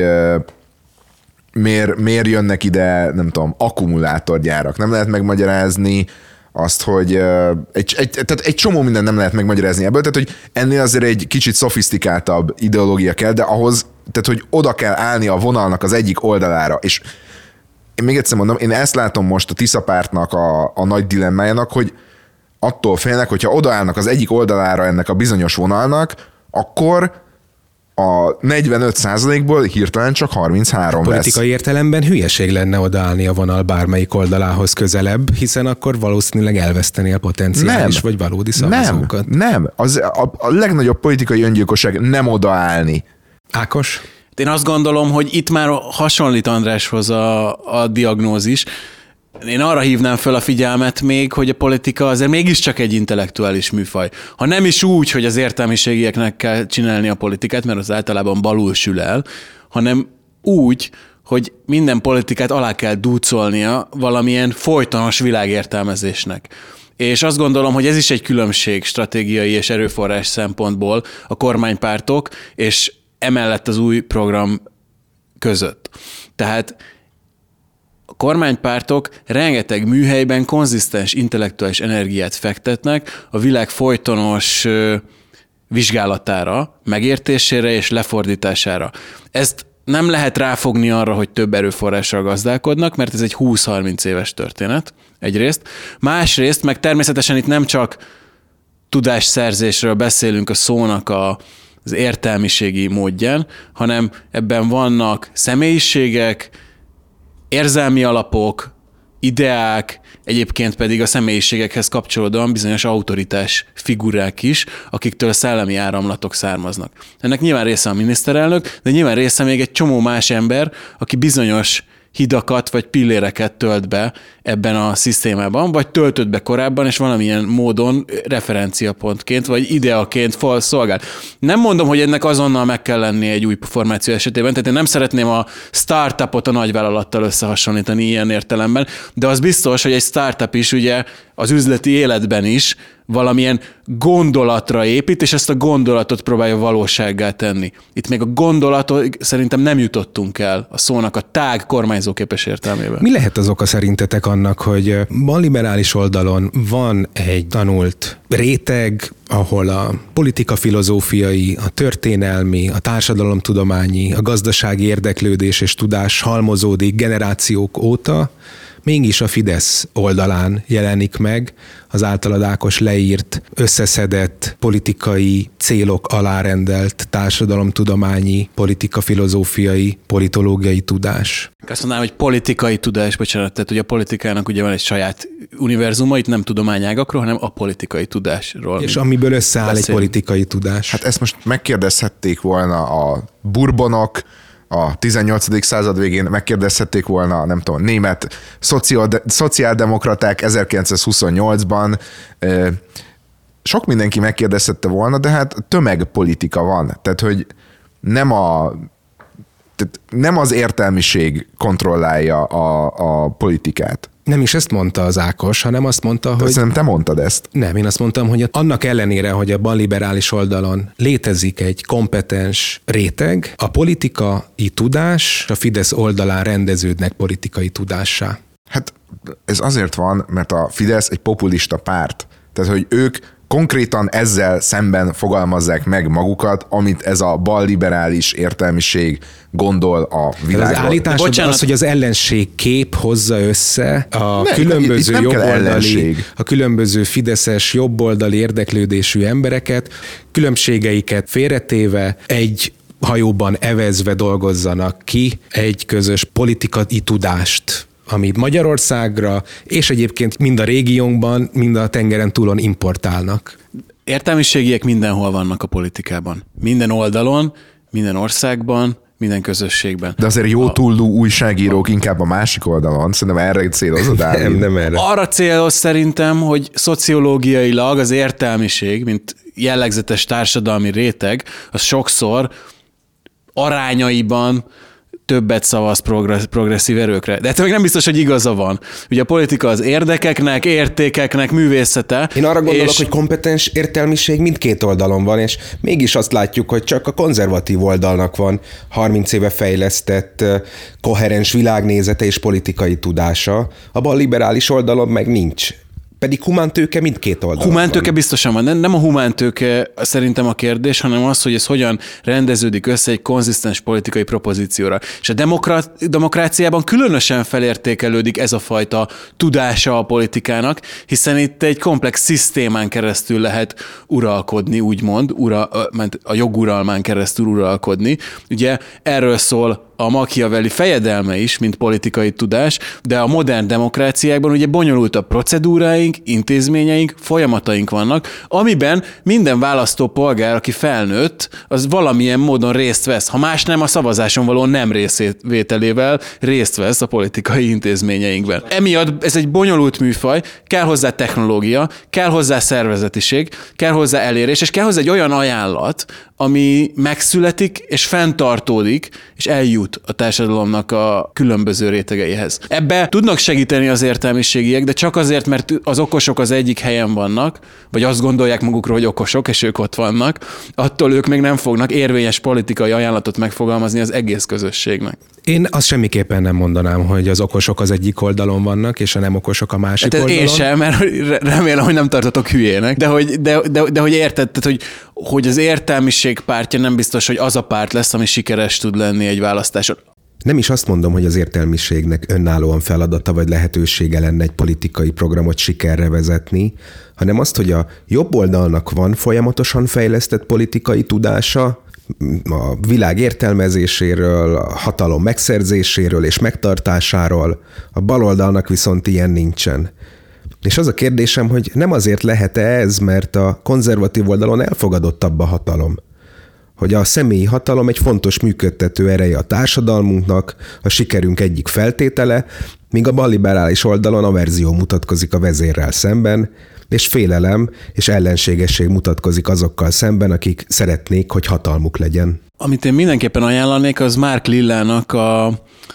miért, miért jönnek ide, nem tudom, akkumulátorgyárak. Nem lehet megmagyarázni azt, hogy egy, egy, tehát egy csomó minden nem lehet megmagyarázni ebből, tehát hogy ennél azért egy kicsit szofisztikáltabb ideológia kell, de ahhoz, tehát hogy oda kell állni a vonalnak az egyik oldalára, és én még egyszer mondom, én ezt látom most a Tisza pártnak a, a nagy dilemmájának, hogy attól félnek, hogyha odaállnak az egyik oldalára ennek a bizonyos vonalnak, akkor a negyvenöt százalékból hirtelen csak harminchárom lesz. Politikai értelemben hülyeség lenne odaállni a vonal bármelyik oldalához közelebb, hiszen akkor valószínűleg elveszteni a potenciális nem, vagy valódi szavazókat. Nem, nem. Az a, a legnagyobb politikai öngyilkosság nem odaállni. Ákos? Én azt gondolom, hogy itt már hasonlít Andráshoz a, a diagnózis. Én arra hívnám fel a figyelmet még, hogy a politika azért mégiscsak egy intellektuális műfaj. Ha nem is úgy, hogy az értelmiségieknek kell csinálni a politikát, mert az általában balul sül el, hanem úgy, hogy minden politikát alá kell dúcolnia valamilyen folytonos világértelmezésnek. És azt gondolom, hogy ez is egy különbség stratégiai és erőforrás szempontból a kormánypártok és emellett az új program között. Tehát a kormánypártok rengeteg műhelyben konzisztens intellektuális energiát fektetnek a világ folytonos vizsgálatára, megértésére és lefordítására. Ezt nem lehet ráfogni arra, hogy több erőforrással gazdálkodnak, mert ez egy húsz-harminc éves történet egyrészt. Másrészt, meg természetesen itt nem csak tudásszerzésről beszélünk a szónak a az értelmiségi módján, hanem ebben vannak személyiségek, érzelmi alapok, ideák, egyébként pedig a személyiségekhez kapcsolódóan bizonyos autoritás figurák is, akiktől szellemi áramlatok származnak. Ennek nyilván része a miniszterelnök, de nyilván része még egy csomó más ember, aki bizonyos hidakat vagy pilléreket tölt be ebben a szisztémában, vagy töltött be korábban, és valamilyen módon referenciapontként, vagy ideaként szolgál. Nem mondom, hogy ennek azonnal meg kell lennie egy új formáció esetében, tehát én nem szeretném a startupot a nagyvállalattal összehasonlítani ilyen értelemben, de az biztos, hogy egy startup is ugye az üzleti életben is valamilyen gondolatra épít, és ezt a gondolatot próbálja valósággá tenni. Itt még a gondolatot szerintem nem jutottunk el a szónak a tág kormányzóképes értelmében. Mi lehet az oka szerintetek annak, hogy a liberális oldalon van egy tanult réteg, ahol a politika-filozófiai, a történelmi, a társadalomtudományi, a gazdasági érdeklődés és tudás halmozódik generációk óta, mégis a Fidesz oldalán jelenik meg az általad Ákos leírt, összeszedett, politikai célok alárendelt társadalomtudományi, politika-filozófiai, politológiai tudás. Azt mondanám, hogy politikai tudás, bocsánat, tehát ugye a politikának ugye van egy saját univerzuma, itt nem tudományágakról, hanem a politikai tudásról. És amiből összeáll beszélünk. Egy politikai tudás. Hát ezt most megkérdezhették volna a Bourbonok, a tizennyolcadik század végén megkérdezhették volna, nem tudom, német szociáldemokraták ezerkilencszázhuszonnyolcban. Sok mindenki megkérdezhette volna, de hát tömegpolitika van. Tehát, hogy nem a tehát nem az értelmiség kontrollálja a, a politikát. Nem is ezt mondta az Ákos, hanem azt mondta, de hogy... Szerintem te mondtad ezt. Nem, én azt mondtam, hogy annak ellenére, hogy a balliberális oldalon létezik egy kompetens réteg, a politikai tudás a Fidesz oldalán rendeződnek politikai tudássá. Hát ez azért van, mert a Fidesz egy populista párt. Tehát, hogy ők konkrétan ezzel szemben fogalmazzák meg magukat, amit ez a balliberális értelmiség gondol a világról. Az állításod az, hogy az ellenség kép hozza össze a nem, különböző itt, itt jobboldali, a különböző fideszes jobboldali érdeklődésű embereket, különbségeiket félretéve egy hajóban evezve dolgozzanak ki egy közös politikai tudást, amit Magyarországra és egyébként mind a régiónkban, mind a tengeren túlon importálnak. Értelmiségiek mindenhol vannak a politikában. Minden oldalon, minden országban, minden közösségben. De azért jó túldú újságírók inkább a másik oldalon. Szerintem erre célozod, Dávid? Nem, nem erre. Arra céloz szerintem, hogy szociológiailag az értelmiség, mint jellegzetes társadalmi réteg, az sokszor arányaiban többet szavaz progresszív erőkre. De ez még nem biztos, hogy igaza van. Ugye a politika az érdekeknek, értékeknek művészete. Én arra gondolok, és... hogy kompetens értelmiség mindkét oldalon van, és mégis azt látjuk, hogy csak a konzervatív oldalnak van harminc éve fejlesztett, koherens világnézete és politikai tudása. A balliberális oldalon meg nincs. Pedig humántőke mindkét oldalon Humántőke van. biztosan van. Nem, nem a humántőke szerintem a kérdés, hanem az, hogy ez hogyan rendeződik össze egy konzisztens politikai propozícióra. És a demokra- demokráciában különösen felértékelődik ez a fajta tudása a politikának, hiszen itt egy komplex szisztémán keresztül lehet uralkodni, úgymond, ura, a joguralmán keresztül uralkodni. Ugye erről szól a Machiavelli fejedelme is, mint politikai tudás, de a modern demokráciákban ugye bonyolultabb procedúráink, intézményeink, folyamataink vannak, amiben minden választópolgár, aki felnőtt, az valamilyen módon részt vesz. Ha más nem, a szavazáson való nem részvételével részt vesz a politikai intézményeinkben. Emiatt ez egy bonyolult műfaj, kell hozzá technológia, kell hozzá szervezetiség, kell hozzá elérés, és kell hozzá egy olyan ajánlat, ami megszületik és fenntartódik, és eljut a társadalomnak a különböző rétegeihez. Ebbe tudnak segíteni az értelmiségiek, de csak azért, mert az okosok az egyik helyen vannak, vagy azt gondolják magukról, hogy okosok, és ők ott vannak, attól ők még nem fognak érvényes politikai ajánlatot megfogalmazni az egész közösségnek. Én azt semmiképpen nem mondanám, hogy az okosok az egyik oldalon vannak, és a nem okosok a másik hát oldalon. Én sem, mert remélem, hogy nem tartotok hülyének, de hogy, de, de, de hogy érted, tehát, hogy, hogy az értelmiség pártja nem biztos, hogy az a párt lesz, ami sikeres tud lenni egy választáson. Nem is azt mondom, hogy az értelmiségnek önállóan feladata vagy lehetősége lenne egy politikai programot sikerre vezetni, hanem azt, hogy a jobb oldalnak van folyamatosan fejlesztett politikai tudása, a világ értelmezéséről, a hatalom megszerzéséről és megtartásáról, a baloldalnak viszont ilyen nincsen. És az a kérdésem, hogy nem azért lehet-e ez, mert a konzervatív oldalon elfogadottabb a hatalom. Hogy a személyi hatalom egy fontos működtető ereje a társadalmunknak, a sikerünk egyik feltétele, míg a balliberális oldalon averzió mutatkozik a vezérrel szemben, és félelem és ellenségesség mutatkozik azokkal szemben, akik szeretnék, hogy hatalmuk legyen. Amit én mindenképpen ajánlanék, az Mark Lillának a,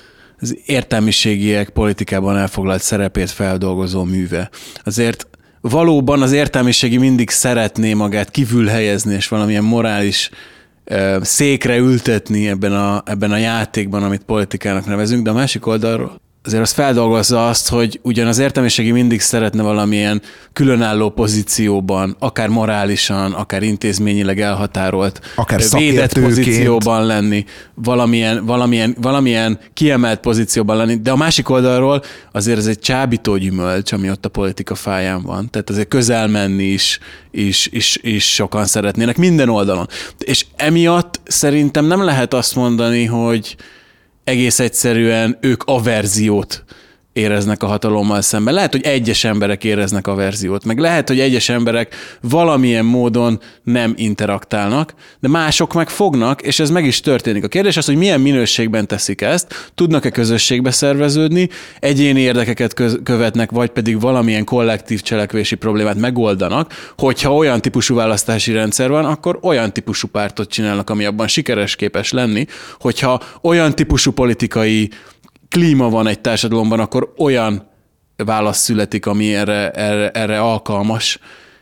az értelmiségiek politikában elfoglalt szerepét feldolgozó műve. Azért valóban az értelmiségi mindig szeretné magát kívül helyezni, és valamilyen morális ö, székre ültetni ebben a, ebben a játékban, amit politikának nevezünk, de a másik oldalról azért az feldolgozza azt, hogy ugyan az értelmiségi mindig szeretne valamilyen különálló pozícióban, akár morálisan, akár intézményileg elhatárolt, akár védett pozícióban lenni, valamilyen, valamilyen, valamilyen kiemelt pozícióban lenni, de a másik oldalról azért ez egy csábító gyümölcs, ami ott a politika fáján van. Tehát azért közel menni is, is, is, is sokan szeretnének minden oldalon. És emiatt szerintem nem lehet azt mondani, hogy egész egyszerűen ők averziót éreznek a hatalommal szemben. Lehet, hogy egyes emberek éreznek averziót, meg lehet, hogy egyes emberek valamilyen módon nem interaktálnak, de mások meg fognak, és ez meg is történik. A kérdés az, hogy milyen minőségben teszik ezt, tudnak-e közösségbe szerveződni, egyéni érdekeket köz- követnek, vagy pedig valamilyen kollektív cselekvési problémát megoldanak. Hogyha olyan típusú választási rendszer van, akkor olyan típusú pártot csinálnak, ami abban sikeres képes lenni. Hogyha olyan típusú politikai klíma van egy társadalomban, akkor olyan válasz születik, ami erre, erre, erre alkalmas.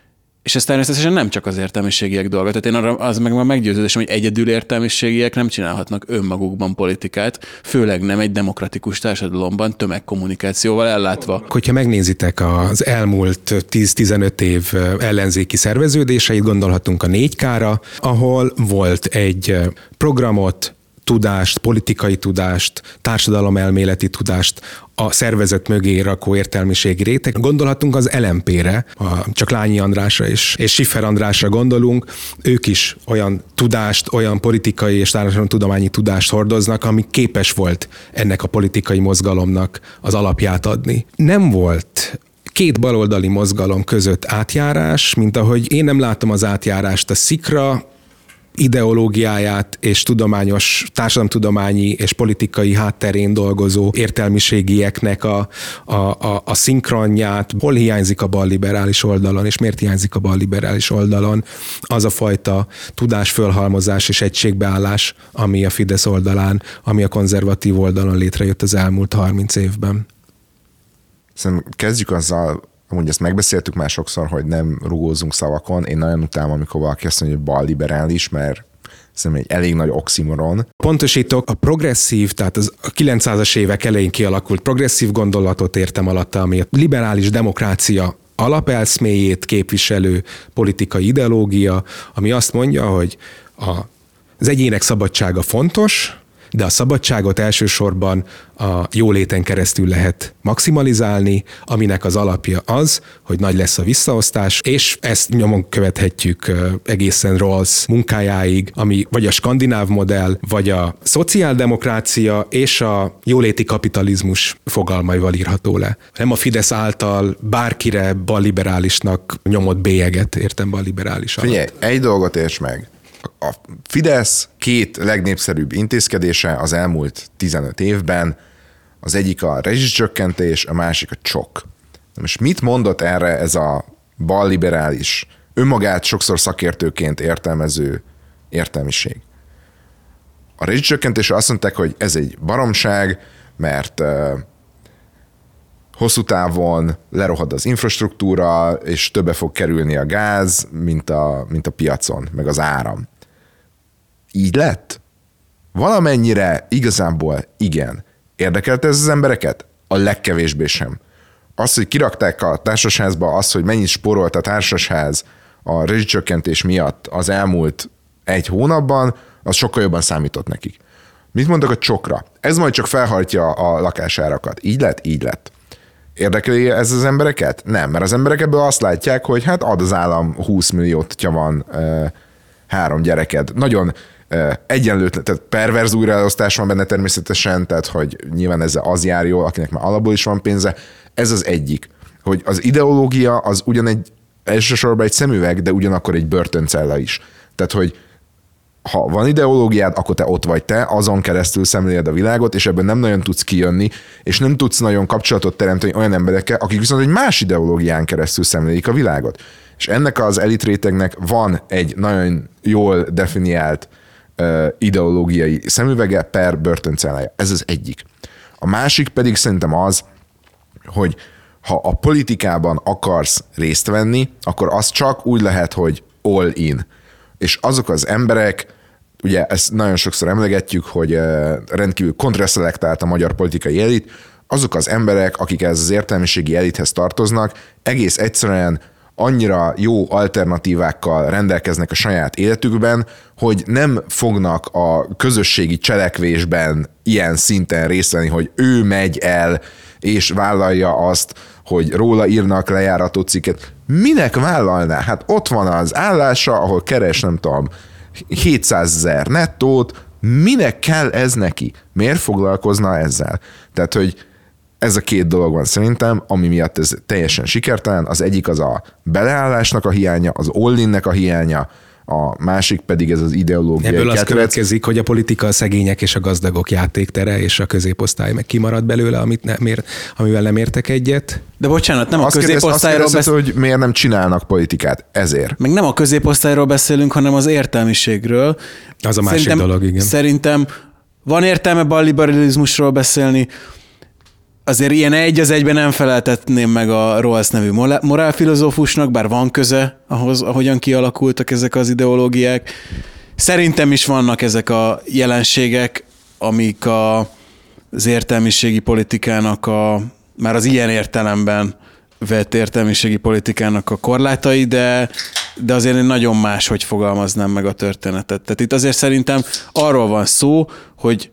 És ez természetesen nem csak az értelmiségiek dolga. Tehát én arra az meg már meggyőződésem, hogy egyedül értelmiségiek nem csinálhatnak önmagukban politikát, főleg nem egy demokratikus társadalomban tömegkommunikációval ellátva. Hogyha megnézitek az elmúlt tíz-tizenöt év ellenzéki szerveződéseit, gondolhatunk a négy ká-ra, ahol volt egy programot, tudást, politikai tudást, társadalomelméleti tudást a szervezet mögé rakó értelmiségi réteg. Gondolhatunk az el em pé-re, a Csaklányi Andrásra és, és Schiffer Andrásra gondolunk, ők is olyan tudást, olyan politikai és társadalomtudományi tudást hordoznak, ami képes volt ennek a politikai mozgalomnak az alapját adni. Nem volt két baloldali mozgalom között átjárás, mint ahogy én nem látom az átjárást a szikra ideológiáját és tudományos, társadalomtudományi és politikai hátterén dolgozó értelmiségieknek a, a, a, a szinkronját, hol hiányzik a balliberális oldalon, és miért hiányzik a balliberális oldalon az a fajta tudásfölhalmozás és egységbeállás, ami a Fidesz oldalán, ami a konzervatív oldalon létrejött az elmúlt harminc évben. Szerintem kezdjük azzal, amúgy ezt megbeszéltük már sokszor, hogy nem rugózunk szavakon. Én nagyon utálom, amikor valaki azt mondja, hogy balliberális, mert szerintem egy elég nagy oximoron. Pontosítok, a progresszív, tehát az a kilencszázas évek elején kialakult progresszív gondolatot értem alatta, ami a liberális demokrácia alapelszméjét képviselő politikai ideológia, ami azt mondja, hogy a, az egyének szabadsága fontos, de a szabadságot elsősorban a jóléten keresztül lehet maximalizálni, aminek az alapja az, hogy nagy lesz a visszaosztás, és ezt nyomon követhetjük egészen Rawls munkájáig, ami vagy a skandináv modell, vagy a szociáldemokrácia és a jóléti kapitalizmus fogalmaival írható le. Nem a Fidesz által bárkire balliberálisnak nyomott bélyeget értem balliberális alatt. Figyelj, egy dolgot érts meg. A Fidesz két legnépszerűbb intézkedése az elmúlt tizenöt évben, az egyik a rezsicsökkentés, a másik a csok. Most mit mondott erre ez a balliberális, önmagát sokszor szakértőként értelmező értelmiség? A rezsicsökkentésre azt mondták, hogy ez egy baromság, mert uh, hosszú távon lerohad az infrastruktúra, és többe fog kerülni a gáz, mint a, mint a piacon, meg az áram. Így lett? Valamennyire igazából igen. Érdekelte ez az embereket? A legkevésbé sem. Az, hogy kirakták a társasházba, az, hogy mennyit spórolt a társasház a rezsicsökkentés miatt az elmúlt egy hónapban, az sokkal jobban számított nekik. Mit mondtak a csokra? Ez majd csak felhajtja a lakásárakat. Így lett? Így lett. Érdekli ez az embereket? Nem, mert az emberek ebből azt látják, hogy hát ad az állam húsz milliót, ha van e, három gyereked. Nagyon e, egyenlőtlen, tehát perverz újraelosztás van benne természetesen, tehát hogy nyilván ezzel az jár jól, akinek már alapból is van pénze. Ez az egyik, hogy az ideológia az ugyan egy, elsősorban egy szemüveg, de ugyanakkor egy börtöncella is. Tehát, hogy ha van ideológiád, akkor te ott vagy te, azon keresztül szemléled a világot, és ebből nem nagyon tudsz kijönni, és nem tudsz nagyon kapcsolatot teremteni olyan emberekkel, akik viszont egy más ideológián keresztül szemlélik a világot. És ennek az elitrétegnek van egy nagyon jól definiált uh, ideológiai szemüvege per börtöncellája. Ez az egyik. A másik pedig szerintem az, hogy ha a politikában akarsz részt venni, akkor az csak úgy lehet, hogy all in. És azok az emberek, ugye ezt nagyon sokszor emlegetjük, hogy rendkívül kontraszelektált a magyar politikai elit, azok az emberek, akik ez az értelmiségi elithez tartoznak, egész egyszerűen annyira jó alternatívákkal rendelkeznek a saját életükben, hogy nem fognak a közösségi cselekvésben ilyen szinten részt venni, hogy ő megy el, és vállalja azt, hogy róla írnak lejárató cikket. Minek vállalná? Hát ott van az állása, ahol keres, nem tudom, hétszázezer nettót, minek kell ez neki? Miért foglalkozna ezzel? Tehát, hogy ez a két dolog van szerintem, ami miatt ez teljesen sikertelen. Az egyik az a beleállásnak a hiánya, az all-innek a hiánya, a másik pedig ez az ideológiai Ebből ketrec. az következik, hogy a politika a szegények és a gazdagok játéktere, és a középosztály meg kimarad belőle, amit ne, mér, amivel nem értek egyet. De bocsánat, nem azt a középosztályról beszélünk. Hogy miért nem csinálnak politikát, ezért. Meg nem a középosztályról beszélünk, hanem az értelmiségről. Az a másik szerintem, dolog, igen. Szerintem van értelme balliberalizmusról beszélni. azért ilyen egy az egyben nem feleltetném meg a Rawls nevű morálfilozófusnak, bár van köze ahhoz, ahogyan kialakultak ezek az ideológiák. Szerintem is vannak ezek a jelenségek, amik a, az értelmiségi politikának a, már az ilyen értelemben vett értelmiségi politikának a korlátai, de, de azért én nagyon máshogy fogalmaznám meg a történetet. Tehát itt azért szerintem arról van szó, hogy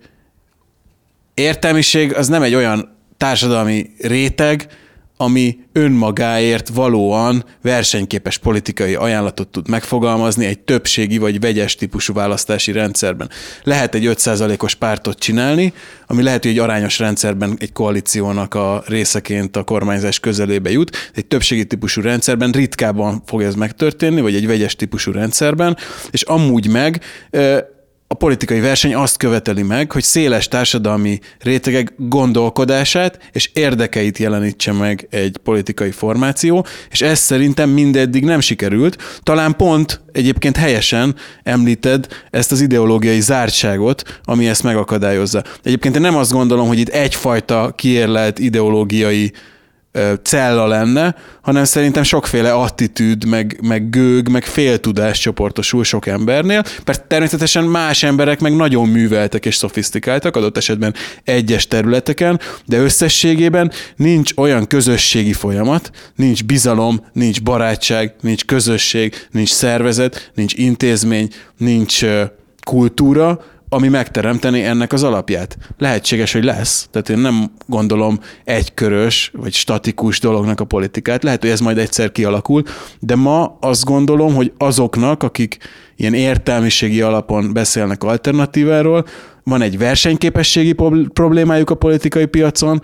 értelmiség az nem egy olyan társadalmi réteg, ami önmagáért valóan versenyképes politikai ajánlatot tud megfogalmazni egy többségi vagy vegyes típusú választási rendszerben. Lehet egy öt százalékos pártot csinálni, ami lehet, hogy egy arányos rendszerben egy koalíciónak a részeként a kormányzás közelébe jut. Egy többségi típusú rendszerben ritkábban fog ez megtörténni, vagy egy vegyes típusú rendszerben, és amúgy meg a politikai verseny azt követeli meg, hogy széles társadalmi rétegek gondolkodását és érdekeit jelenítse meg egy politikai formáció, és ez szerintem mindeddig nem sikerült. Talán pont egyébként helyesen említed ezt az ideológiai zártságot, ami ezt megakadályozza. Egyébként én nem azt gondolom, hogy itt egyfajta kiérlelt ideológiai cella lenne, hanem szerintem sokféle attitűd, meg, meg gőg, meg féltudás csoportosul sok embernél, mert természetesen más emberek meg nagyon műveltek és szofisztikáltak, adott esetben egyes területeken, de összességében nincs olyan közösségi folyamat, nincs bizalom, nincs barátság, nincs közösség, nincs szervezet, nincs intézmény, nincs kultúra, ami megteremteni ennek az alapját. Lehetséges, hogy lesz. Tehát én nem gondolom egykörös vagy statikus dolognak a politikát. Lehet, hogy ez majd egyszer kialakul, de ma azt gondolom, hogy azoknak, akik ilyen értelmiségi alapon beszélnek alternatíváról, van egy versenyképességi problémájuk a politikai piacon,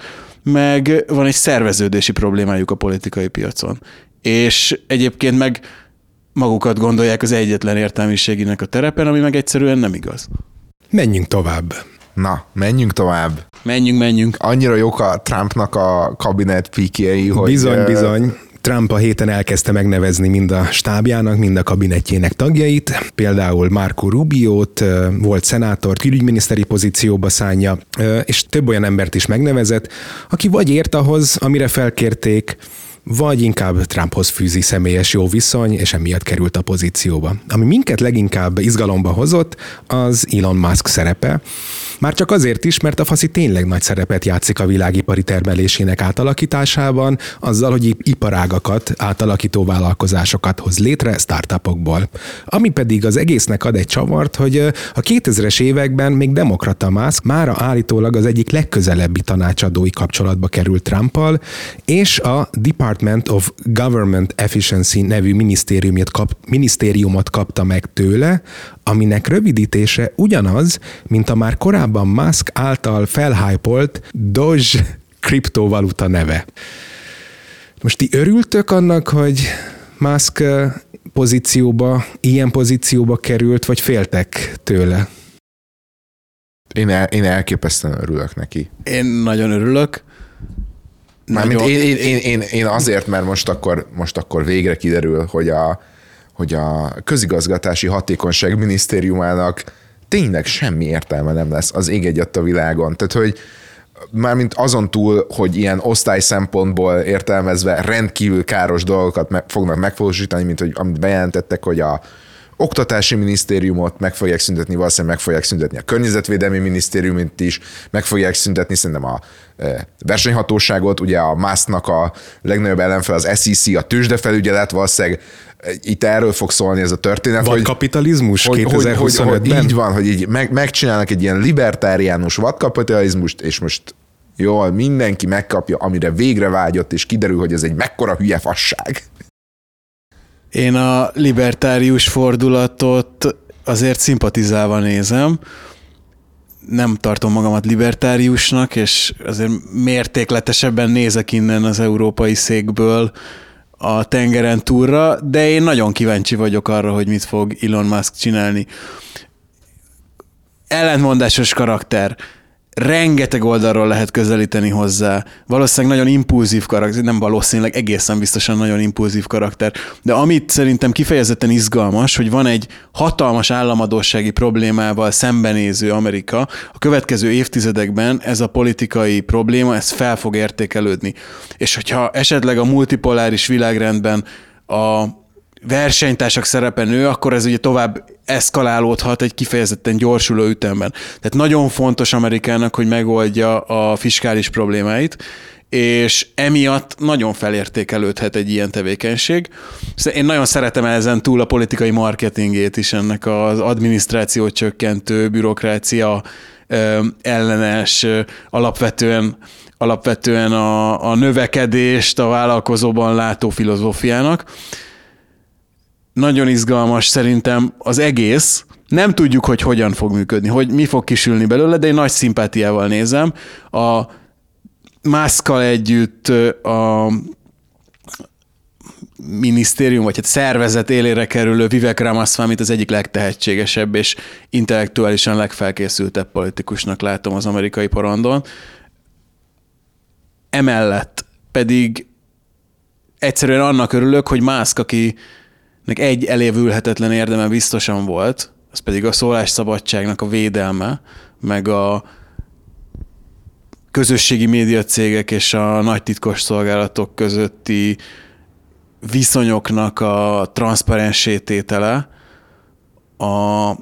meg van egy szerveződési problémájuk a politikai piacon. És egyébként meg magukat gondolják az egyetlen értelmiséginek a terepen, ami meg egyszerűen nem igaz. Menjünk tovább. Na, menjünk tovább. Menjünk, menjünk. Annyira jók a Trumpnak a kabinet píkjei, hogy... Bizony, bizony. Trump a héten elkezdte megnevezni mind a stábjának, mind a kabinetjének tagjait. Például Marco Rubiót, volt szenátor, külügyminiszteri pozícióba szánja, és több olyan embert is megnevezett, aki vagy ért ahhoz, amire felkérték, vagy inkább Trumphoz fűzi személyes jó viszony, és emiatt került a pozícióba. Ami minket leginkább izgalomba hozott, az Elon Musk szerepe. Már csak azért is, mert a faszi tényleg nagy szerepet játszik a világipari termelésének átalakításában, azzal, hogy iparágakat, átalakító vállalkozásokat hoz létre startupokból. Ami pedig az egésznek ad egy csavart, hogy a kétezres években még demokrata Musk mára állítólag az egyik legközelebbi tanácsadói kapcsolatba került Trumpal, és a Department of Government Efficiency nevű minisztériumot, kap, minisztériumot kapta meg tőle, aminek rövidítése ugyanaz, mint a már korábban Musk által felhypolt Doge kriptovaluta neve. Most ti örültök annak, hogy Musk pozícióba, ilyen pozícióba került, vagy féltek tőle? Én, el, én elképesztően örülök neki. Én nagyon örülök. Mármint én, én, én, én, én azért, mert most akkor, most akkor végre kiderül, hogy a, hogy a közigazgatási hatékonyság minisztériumának tényleg semmi értelme nem lesz az ég egyatt a világon. Tehát, hogy mármint azon túl, hogy ilyen osztály szempontból értelmezve rendkívül káros dolgokat me- fognak megvalósítani, mint hogy amit bejelentettek, hogy a oktatási minisztériumot meg fogják szüntetni, valószínűleg meg fogják szüntetni a környezetvédelmi minisztériumot is, meg fogják szüntetni szerintem a versenyhatóságot, ugye a Musknak a legnagyobb ellenfel az es i cé, a tőzsdefelügyelet, valószínűleg itt erről fog szólni ez a történet. Vad kapitalizmus kétezer-huszonötben? Hogy, hogy így van, hogy így meg, megcsinálnak egy ilyen libertáriánus vadkapitalizmust, és most jól mindenki megkapja, amire végre vágyott, és kiderül, hogy ez egy mekkora hülye fasság. Én a libertárius fordulatot azért szimpatizálva nézem. Nem tartom magamat libertáriusnak, és azért mértékletesebben nézek innen az európai székből a tengeren túlra, de én nagyon kíváncsi vagyok arra, hogy mit fog Elon Musk csinálni. Ellentmondásos karakter. rengeteg oldalról lehet közelíteni hozzá. Valószínűleg nagyon impulzív karakter, nem valószínűleg, egészen biztosan nagyon impulzív karakter. De amit szerintem kifejezetten izgalmas, hogy van egy hatalmas államadóssági problémával szembenéző Amerika, a következő évtizedekben ez a politikai probléma, ez fel fog értékelődni. És hogyha esetleg a multipoláris világrendben a versenytársak szerepe nő, akkor ez ugye tovább eszkalálódhat egy kifejezetten gyorsuló ütemben. Tehát nagyon fontos Amerikának, hogy megoldja a fiskális problémáit, és emiatt nagyon felértékelődhet egy ilyen tevékenység. Én nagyon szeretem ezen túl a politikai marketingét is ennek az adminisztráció csökkentő, bürokrácia ellenes, alapvetően alapvetően a, a növekedést a vállalkozóban látó filozófiának. Nagyon izgalmas szerintem az egész. Nem tudjuk, hogy hogyan fog működni, hogy mi fog kisülni belőle, de én nagy szimpátiával nézem. A Muskkal együtt a minisztérium, vagy hát szervezet élére kerülő Vivek Ramaswamyt az egyik legtehetségesebb és intellektuálisan legfelkészültebb politikusnak látom az amerikai porondon. Emellett pedig egyszerűen annak örülök, hogy Musk, akinek egy elévülhetetlen érdeme biztosan volt, az pedig a szólásszabadságnak a védelme, meg a közösségi médiacégek és a nagy titkos szolgálatok közötti viszonyoknak a transzparenssé tétele, a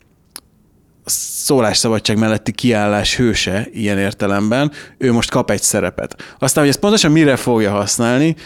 szólásszabadság melletti kiállás hőse ilyen értelemben, ő most kap egy szerepet. Aztán, hogy ezt pontosan mire fogja használni,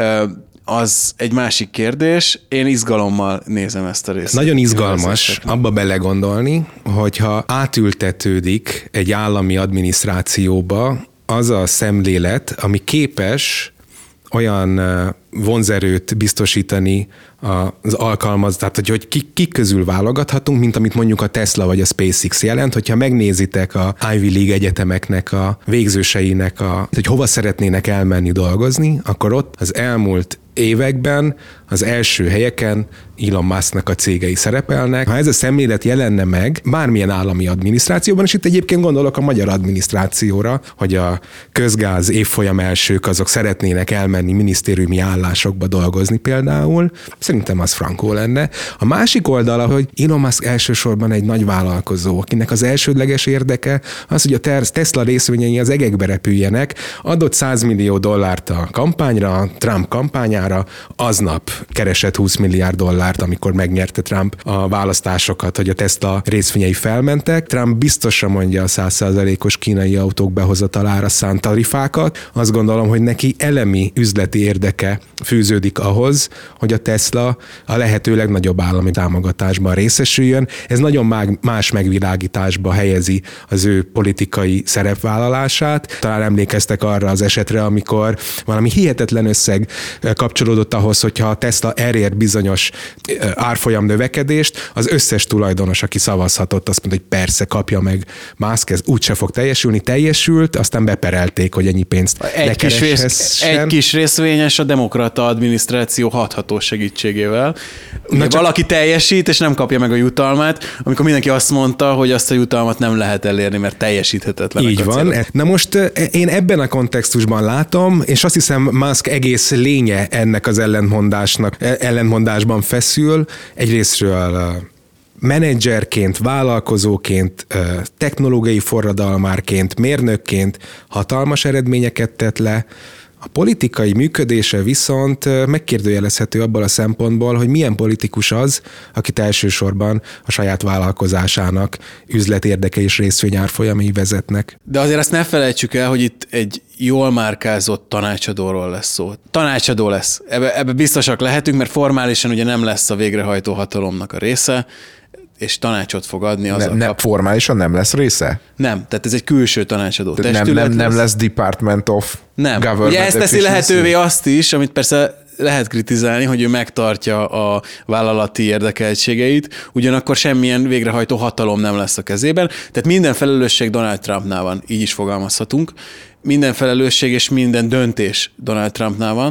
az egy másik kérdés. Én izgalommal nézem ezt a részt. Nagyon izgalmas abba belegondolni, hogyha átültetődik egy állami adminisztrációba az a szemlélet, ami képes olyan vonzerőt biztosítani az alkalmaz, tehát hogy, hogy kik, kik közül válogathatunk, mint amit mondjuk a Tesla vagy a SpaceX jelent, hogyha megnézitek a Ivy League egyetemeknek a végzőseinek, a, hogy hova szeretnének elmenni dolgozni, akkor ott az elmúlt években az első helyeken Elon Musknak a cégei szerepelnek. Ha ez a szemlélet jelenne meg bármilyen állami adminisztrációban, és itt egyébként gondolok a magyar adminisztrációra, hogy a közgáz évfolyam elsők azok szeretnének elmenni minisztériumi állásokba dolgozni például, szerintem az frankó lenne. A másik oldala, hogy Elon Musk elsősorban egy nagy vállalkozó, akinek az elsődleges érdeke az, hogy a Tesla részvényei az egekbe repüljenek, adott száz millió dollárt a kampányra, Trump kampányára, aznap keresett húsz milliárd dollárt, amikor megnyerte Trump a választásokat, hogy a Tesla részvényei felmentek. Trump biztosan mondja a száz százalékos kínai autók behozatalára szánt tarifákat. Azt gondolom, hogy neki elemi üzleti érdeke fűződik ahhoz, hogy a Tesla a lehető legnagyobb állami támogatásban részesüljön. Ez nagyon más megvilágításba helyezi az ő politikai szerepvállalását. Talán emlékeztek arra az esetre, amikor valami hihetetlen összeg kapcsolódott ahhoz, hogyha a Tesla elér bizonyos árfolyam növekedést, az összes tulajdonos, aki szavazhatott, azt mondta, hogy persze kapja meg Musk, ez úgyse fog teljesülni, teljesült, aztán beperelték, hogy ennyi pénzt egy kis, rész, egy kis részvényes a demokrata adminisztráció hatható segítségével. Na valaki csak... teljesít, és nem kapja meg a jutalmát, amikor mindenki azt mondta, hogy azt a jutalmat nem lehet elérni, mert teljesíthetetlen. Így van. Célok. Na most én ebben a kontextusban látom, és azt hiszem Musk egész lénye ennek az ellentmondásnak, ellentmondásban feszül. Egyrésztről menedzserként, vállalkozóként, technológiai forradalmárként, mérnökként hatalmas eredményeket tett le. A politikai működése viszont megkérdőjelezhető abból a szempontból, hogy milyen politikus az, akit elsősorban a saját vállalkozásának üzletérdeke és részvényárfolyamai vezetnek. De azért azt ne felejtsük el, hogy itt egy jól márkázott tanácsadóról lesz szó. Tanácsadó lesz. Ebbe, ebbe biztosak lehetünk, mert formálisan ugye nem lesz a végrehajtó hatalomnak a része, és tanácsot fog adni. Az ne, ne, kap... Formálisan nem lesz része? Nem, tehát ez egy külső tanácsadó testület. Nem, nem, lesz. nem lesz Department of nem. Government Ugye ezt teszi lehetővé azt is, amit persze lehet kritizálni, hogy ő megtartja a vállalati érdekeltségeit, ugyanakkor semmilyen végrehajtó hatalom nem lesz a kezében. Tehát minden felelősség Donald Trumpnál van, így is fogalmazhatunk. Minden felelősség és minden döntés Donald Trumpnál van.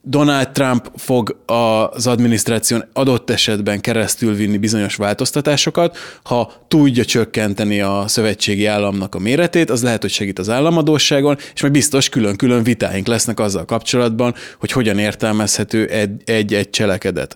Donald Trump fog az adminisztráción adott esetben keresztül vinni bizonyos változtatásokat, ha tudja csökkenteni a szövetségi államnak a méretét, az lehet, hogy segít az államadósságon, és meg biztos külön-külön vitáink lesznek azzal kapcsolatban, hogy hogyan értelmezhető egy-egy cselekedet.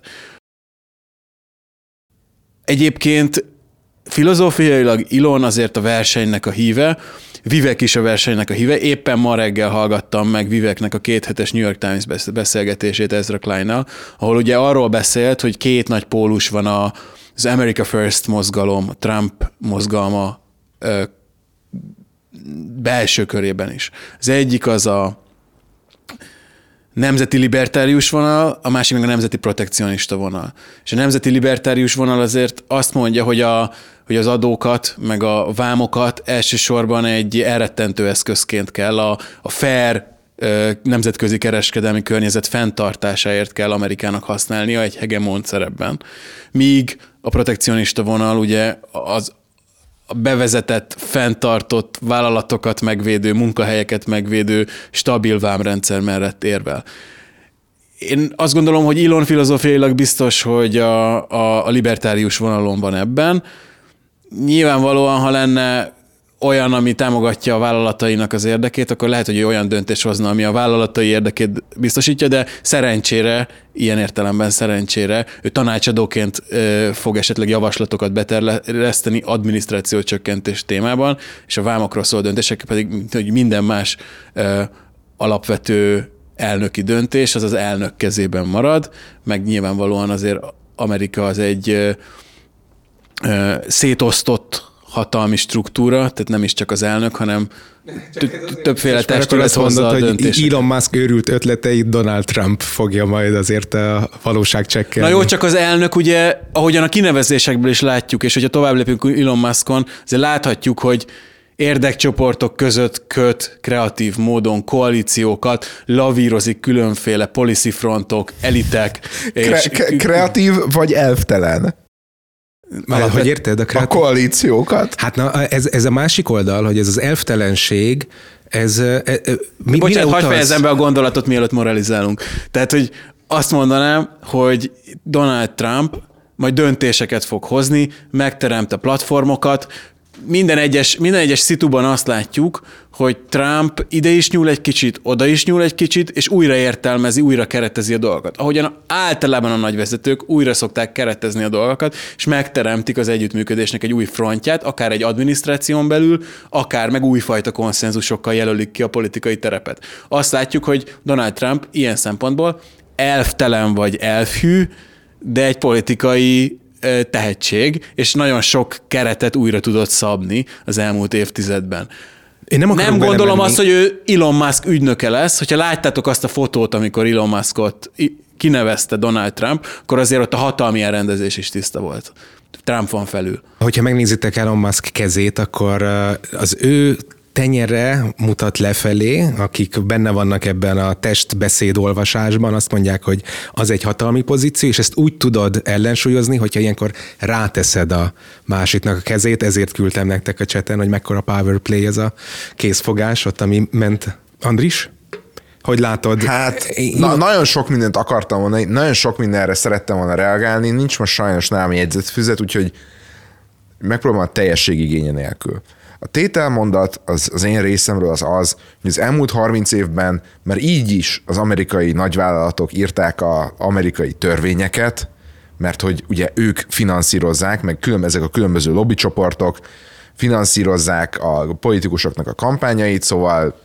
Egyébként filozófiailag Elon azért a versenynek a híve, Vivek is a versenynek a híve. Éppen ma reggel hallgattam meg Viveknek a kéthetes New York Times beszélgetését Ezra Kleinnal, ahol ugye arról beszélt, hogy két nagy pólus van a, az America First mozgalom, Trump mozgalma ö, belső körében is. Az egyik az a nemzeti libertárius vonal, a másik meg a nemzeti protekcionista vonal. És a nemzeti libertárius vonal azért azt mondja, hogy, a, hogy az adókat, meg a vámokat elsősorban egy elrettentő eszközként kell, a, a fair nemzetközi kereskedelmi környezet fenntartásáért kell Amerikának használnia egy hegemon szerepben. Míg a protekcionista vonal ugye az a bevezetett, fenntartott vállalatokat megvédő, munkahelyeket megvédő, stabil vámrendszer mellett érvel. Én azt gondolom, hogy Elon filozófiailag biztos, hogy a, a, a libertárius vonalon van ebben. Nyilvánvalóan, ha lenne olyan, ami támogatja a vállalatainak az érdekét, akkor lehet, hogy olyan döntés hozna, ami a vállalatai érdekét biztosítja, de szerencsére, ilyen értelemben szerencsére, ő tanácsadóként fog esetleg javaslatokat beterjeszteni adminisztráció csökkentés témában, és a vámokról szóló döntések pedig hogy minden más alapvető elnöki döntés, az az elnök kezében marad, meg nyilvánvalóan azért Amerika az egy szétosztott hatalmi struktúra, tehát nem is csak az elnök, hanem többféle testület hozza a döntéseket. Elon Musk őrült ötleteit Donald Trump fogja majd azért a valóság csekkelni. Na jó, csak az elnök ugye, ahogyan a kinevezésekből is látjuk, és hogyha tovább lépünk Elon Muskon, azért láthatjuk, hogy érdekcsoportok között köt kreatív módon koalíciókat, lavírozik különféle policy frontok, elitek. Kre- és... Kreatív vagy elvtelen? Alapvet... Hogy érted? A, kreatív... a koalíciókat? Hát na, ez, ez a másik oldal, hogy ez az elvtelenség, ez... E, e, mi, Bocsánat, hadd fejezem be a gondolatot, mielőtt moralizálunk. Tehát, hogy azt mondanám, hogy Donald Trump majd döntéseket fog hozni, megteremt a platformokat, Minden egyes, minden egyes szituban azt látjuk, hogy Trump ide is nyúl egy kicsit, oda is nyúl egy kicsit, és újra értelmezi, újra keretezi a dolgokat. Ahogyan általában a nagyvezetők újra szokták keretezni a dolgokat, és megteremtik az együttműködésnek egy új frontját, akár egy adminisztráción belül, akár meg újfajta konszenzusokkal jelölik ki a politikai terepet. Azt látjuk, hogy Donald Trump ilyen szempontból elvtelen vagy elfhű, de egy politikai tehetség, és nagyon sok keretet újra tudott szabni az elmúlt évtizedben. Én nem, nem gondolom azt, hogy ő Elon Musk ügynöke lesz. Hogyha láttátok azt a fotót, amikor Elon Muskot kinevezte Donald Trump, akkor azért ott a hatalmi elrendezés is tiszta volt. Trump van felül. Hogyha megnézitek Elon Musk kezét, akkor az ő tenyere mutat lefelé, akik benne vannak ebben a testbeszéd olvasásban, azt mondják, hogy az egy hatalmi pozíció, és ezt úgy tudod ellensúlyozni, hogyha ilyenkor ráteszed a másiknak a kezét, ezért küldtem nektek a chaten, hogy mekkora power play ez a kézfogás, ott ami ment. Andris? Hogy látod? Hát na, nagyon sok mindent akartam volna, nagyon sok mindenre szerettem volna reagálni, nincs most sajnos nálam jegyzetfüzet, úgyhogy megpróbálom a teljesség igénye nélkül. A tételmondat az, az én részemről az az, hogy az elmúlt harminc évben már így is az amerikai nagyvállalatok írták az amerikai törvényeket, mert hogy ugye ők finanszírozzák, meg külön, ezek a különböző lobbycsoportok finanszírozzák a politikusoknak a kampányait, szóval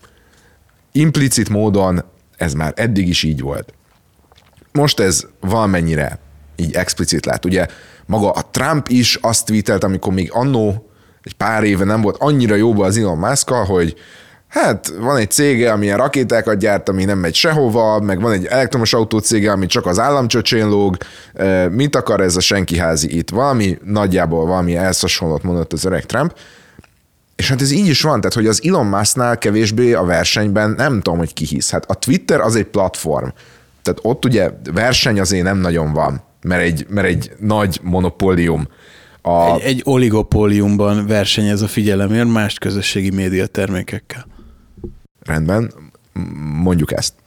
implicit módon ez már eddig is így volt. Most ez valamennyire így explicit lett. Ugye maga a Trump is azt tweetelt, amikor még annó egy pár éve nem volt annyira jóba az Elon Musk-kal, hogy hát van egy cége, ami a rakétákat gyárt, ami nem megy sehova, meg van egy elektromos autó cége, ami csak az államcsöcsén lóg, mit akar ez a senkiházi itt? Valami nagyjából valami ehhez hasonlót mondott az öreg Trump. És hát ez így is van, tehát hogy az Elon Musknál kevésbé a versenyben nem tudom, hogy ki hisz. Hát a Twitter az egy platform, tehát ott ugye verseny azért nem nagyon van, mert egy, mert egy nagy monopólium. A... Egy, egy oligopóliumban versenyez a figyelemért más közösségi média termékekkel. Rendben, mondjuk ezt.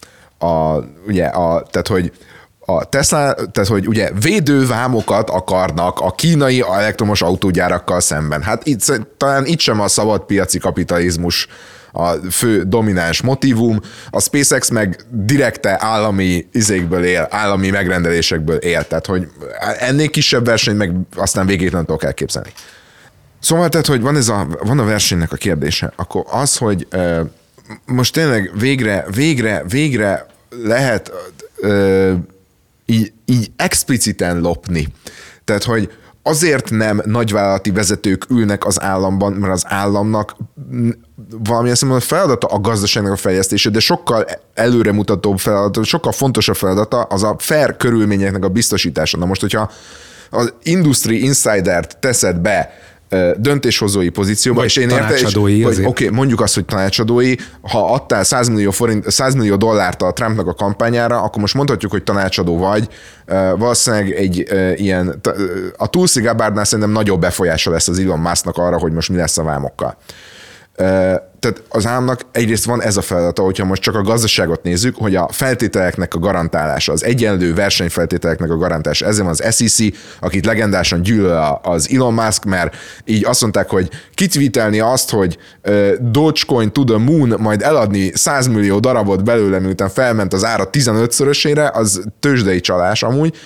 a, ugye, a, tehát, hogy a Tesla, tehát, hogy ugye védővámokat akarnak a kínai elektromos autógyárakkal szemben. Hát itt, talán itt sem a szabadpiaci kapitalizmus a fő domináns motívum, a SpaceX meg direkte állami izékből él, állami megrendelésekből él, tehát hogy ennél kisebb versenyt meg aztán végétlenül tudok elképzelni. Szóval tehát, hogy van, ez a, van a versenynek a kérdése, akkor az, hogy uh, most tényleg végre, végre, végre lehet uh, így, így expliciten lopni. Tehát, hogy azért nem nagyvállalati vezetők ülnek az államban, mert az államnak valamilyen szempontból feladata a gazdaságnak a fejlesztése, de sokkal előremutatóbb feladata, sokkal fontosabb feladata az a fair körülményeknek a biztosítása. Na most, hogyha az Industry Insider-t teszed be döntéshozói pozícióba, vagy és én tanácsadói. Oké, okay, mondjuk azt, hogy tanácsadói, ha adtál száz millió, forint, száz millió dollárt a Trumpnak a kampányára, akkor most mondhatjuk, hogy tanácsadó vagy. Valószínűleg egy ilyen, a Tulsi Gabbardnál szerintem nagyobb befolyása lesz az Elon Musknak arra, hogy most mi lesz a vámokkal. Tehát az államnak egyrészt van ez a feladata, hogyha most csak a gazdaságot nézzük, hogy a feltételeknek a garantálása, az egyenlő versenyfeltételeknek a garantálása. Ezért van az es i cé, akit legendásan gyűlöl az Elon Musk, mert így azt mondták, hogy kitvítelni azt, hogy Dogecoin to the moon, majd eladni száz millió darabot belőle, miután felment az ára tizenötszörösére, az tőzsdei csalás amúgy.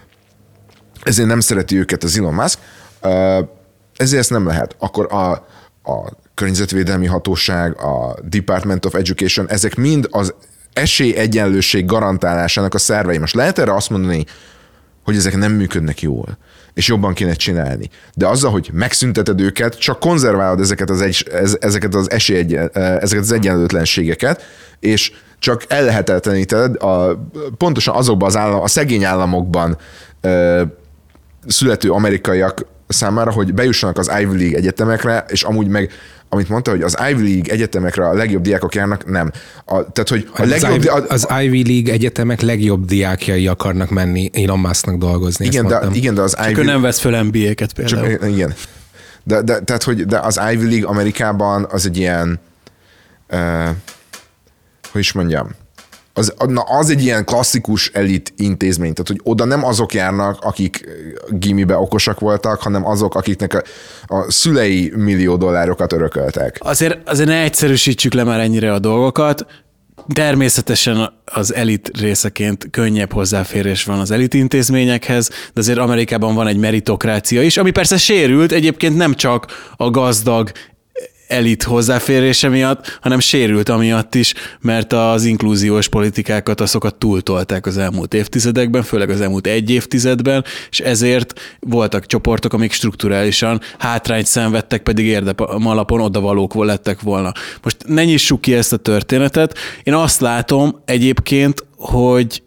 Ezért nem szereti őket az Elon Musk. Ezért ezt nem lehet. Akkor a, a környezetvédelmi hatóság, a Department of Education, ezek mind az esélyegyenlőség garantálásának a szervei. Most lehet erre azt mondani, hogy ezek nem működnek jól, és jobban kéne csinálni. De azzal, hogy megszünteted őket, csak konzerválod ezeket az, egy, ezeket az, esély, ezeket az egyenlőtlenségeket, és csak ellehetetleníted a, pontosan azokban az állam, a szegény államokban ö, születő amerikaiak számára, hogy bejussanak az Ivy League egyetemekre, és amúgy meg, amit mondta, hogy az Ivy League egyetemekre a legjobb diákok járnak, nem. A, tehát, hogy a az, legjobb, Ivy, a, az Ivy League egyetemek legjobb diákjai akarnak menni Elon Musknak dolgozni. Igen, de, igen, de az Csak Ivy... ő nem vesz föl em bé á-ket például. Csak, igen. De, de, tehát, hogy de az Ivy League Amerikában az egy ilyen, uh, hogy is mondjam, az, na, az egy ilyen klasszikus elit intézmény, tehát hogy oda nem azok járnak, akik gimibe okosak voltak, hanem azok, akiknek a, a szülei millió dollárokat örököltek. Azért, azért ne egyszerűsítsük le már ennyire a dolgokat. Természetesen az elit részeként könnyebb hozzáférés van az elit intézményekhez, de azért Amerikában van egy meritokrácia is, ami persze sérült, egyébként nem csak a gazdag elit hozzáférése miatt, hanem sérült amiatt is, mert az inkluziós politikákat azokat túltolták az elmúlt évtizedekben, főleg az elmúlt egy évtizedben, és ezért voltak csoportok, amik strukturálisan hátrányt szenvedtek, pedig érdem alapon odavalók lettek volna. Most ne nyissuk ki ezt a történetet. Én azt látom egyébként, hogy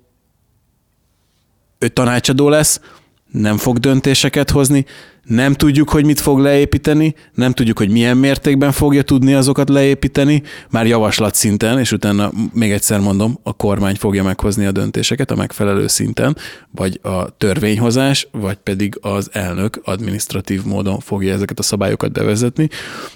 ő tanácsadó lesz, nem fog döntéseket hozni, nem tudjuk, hogy mit fog leépíteni, nem tudjuk, hogy milyen mértékben fogja tudni azokat leépíteni, már javaslat szinten, és utána még egyszer mondom, a kormány fogja meghozni a döntéseket a megfelelő szinten, vagy a törvényhozás, vagy pedig az elnök adminisztratív módon fogja ezeket a szabályokat bevezetni.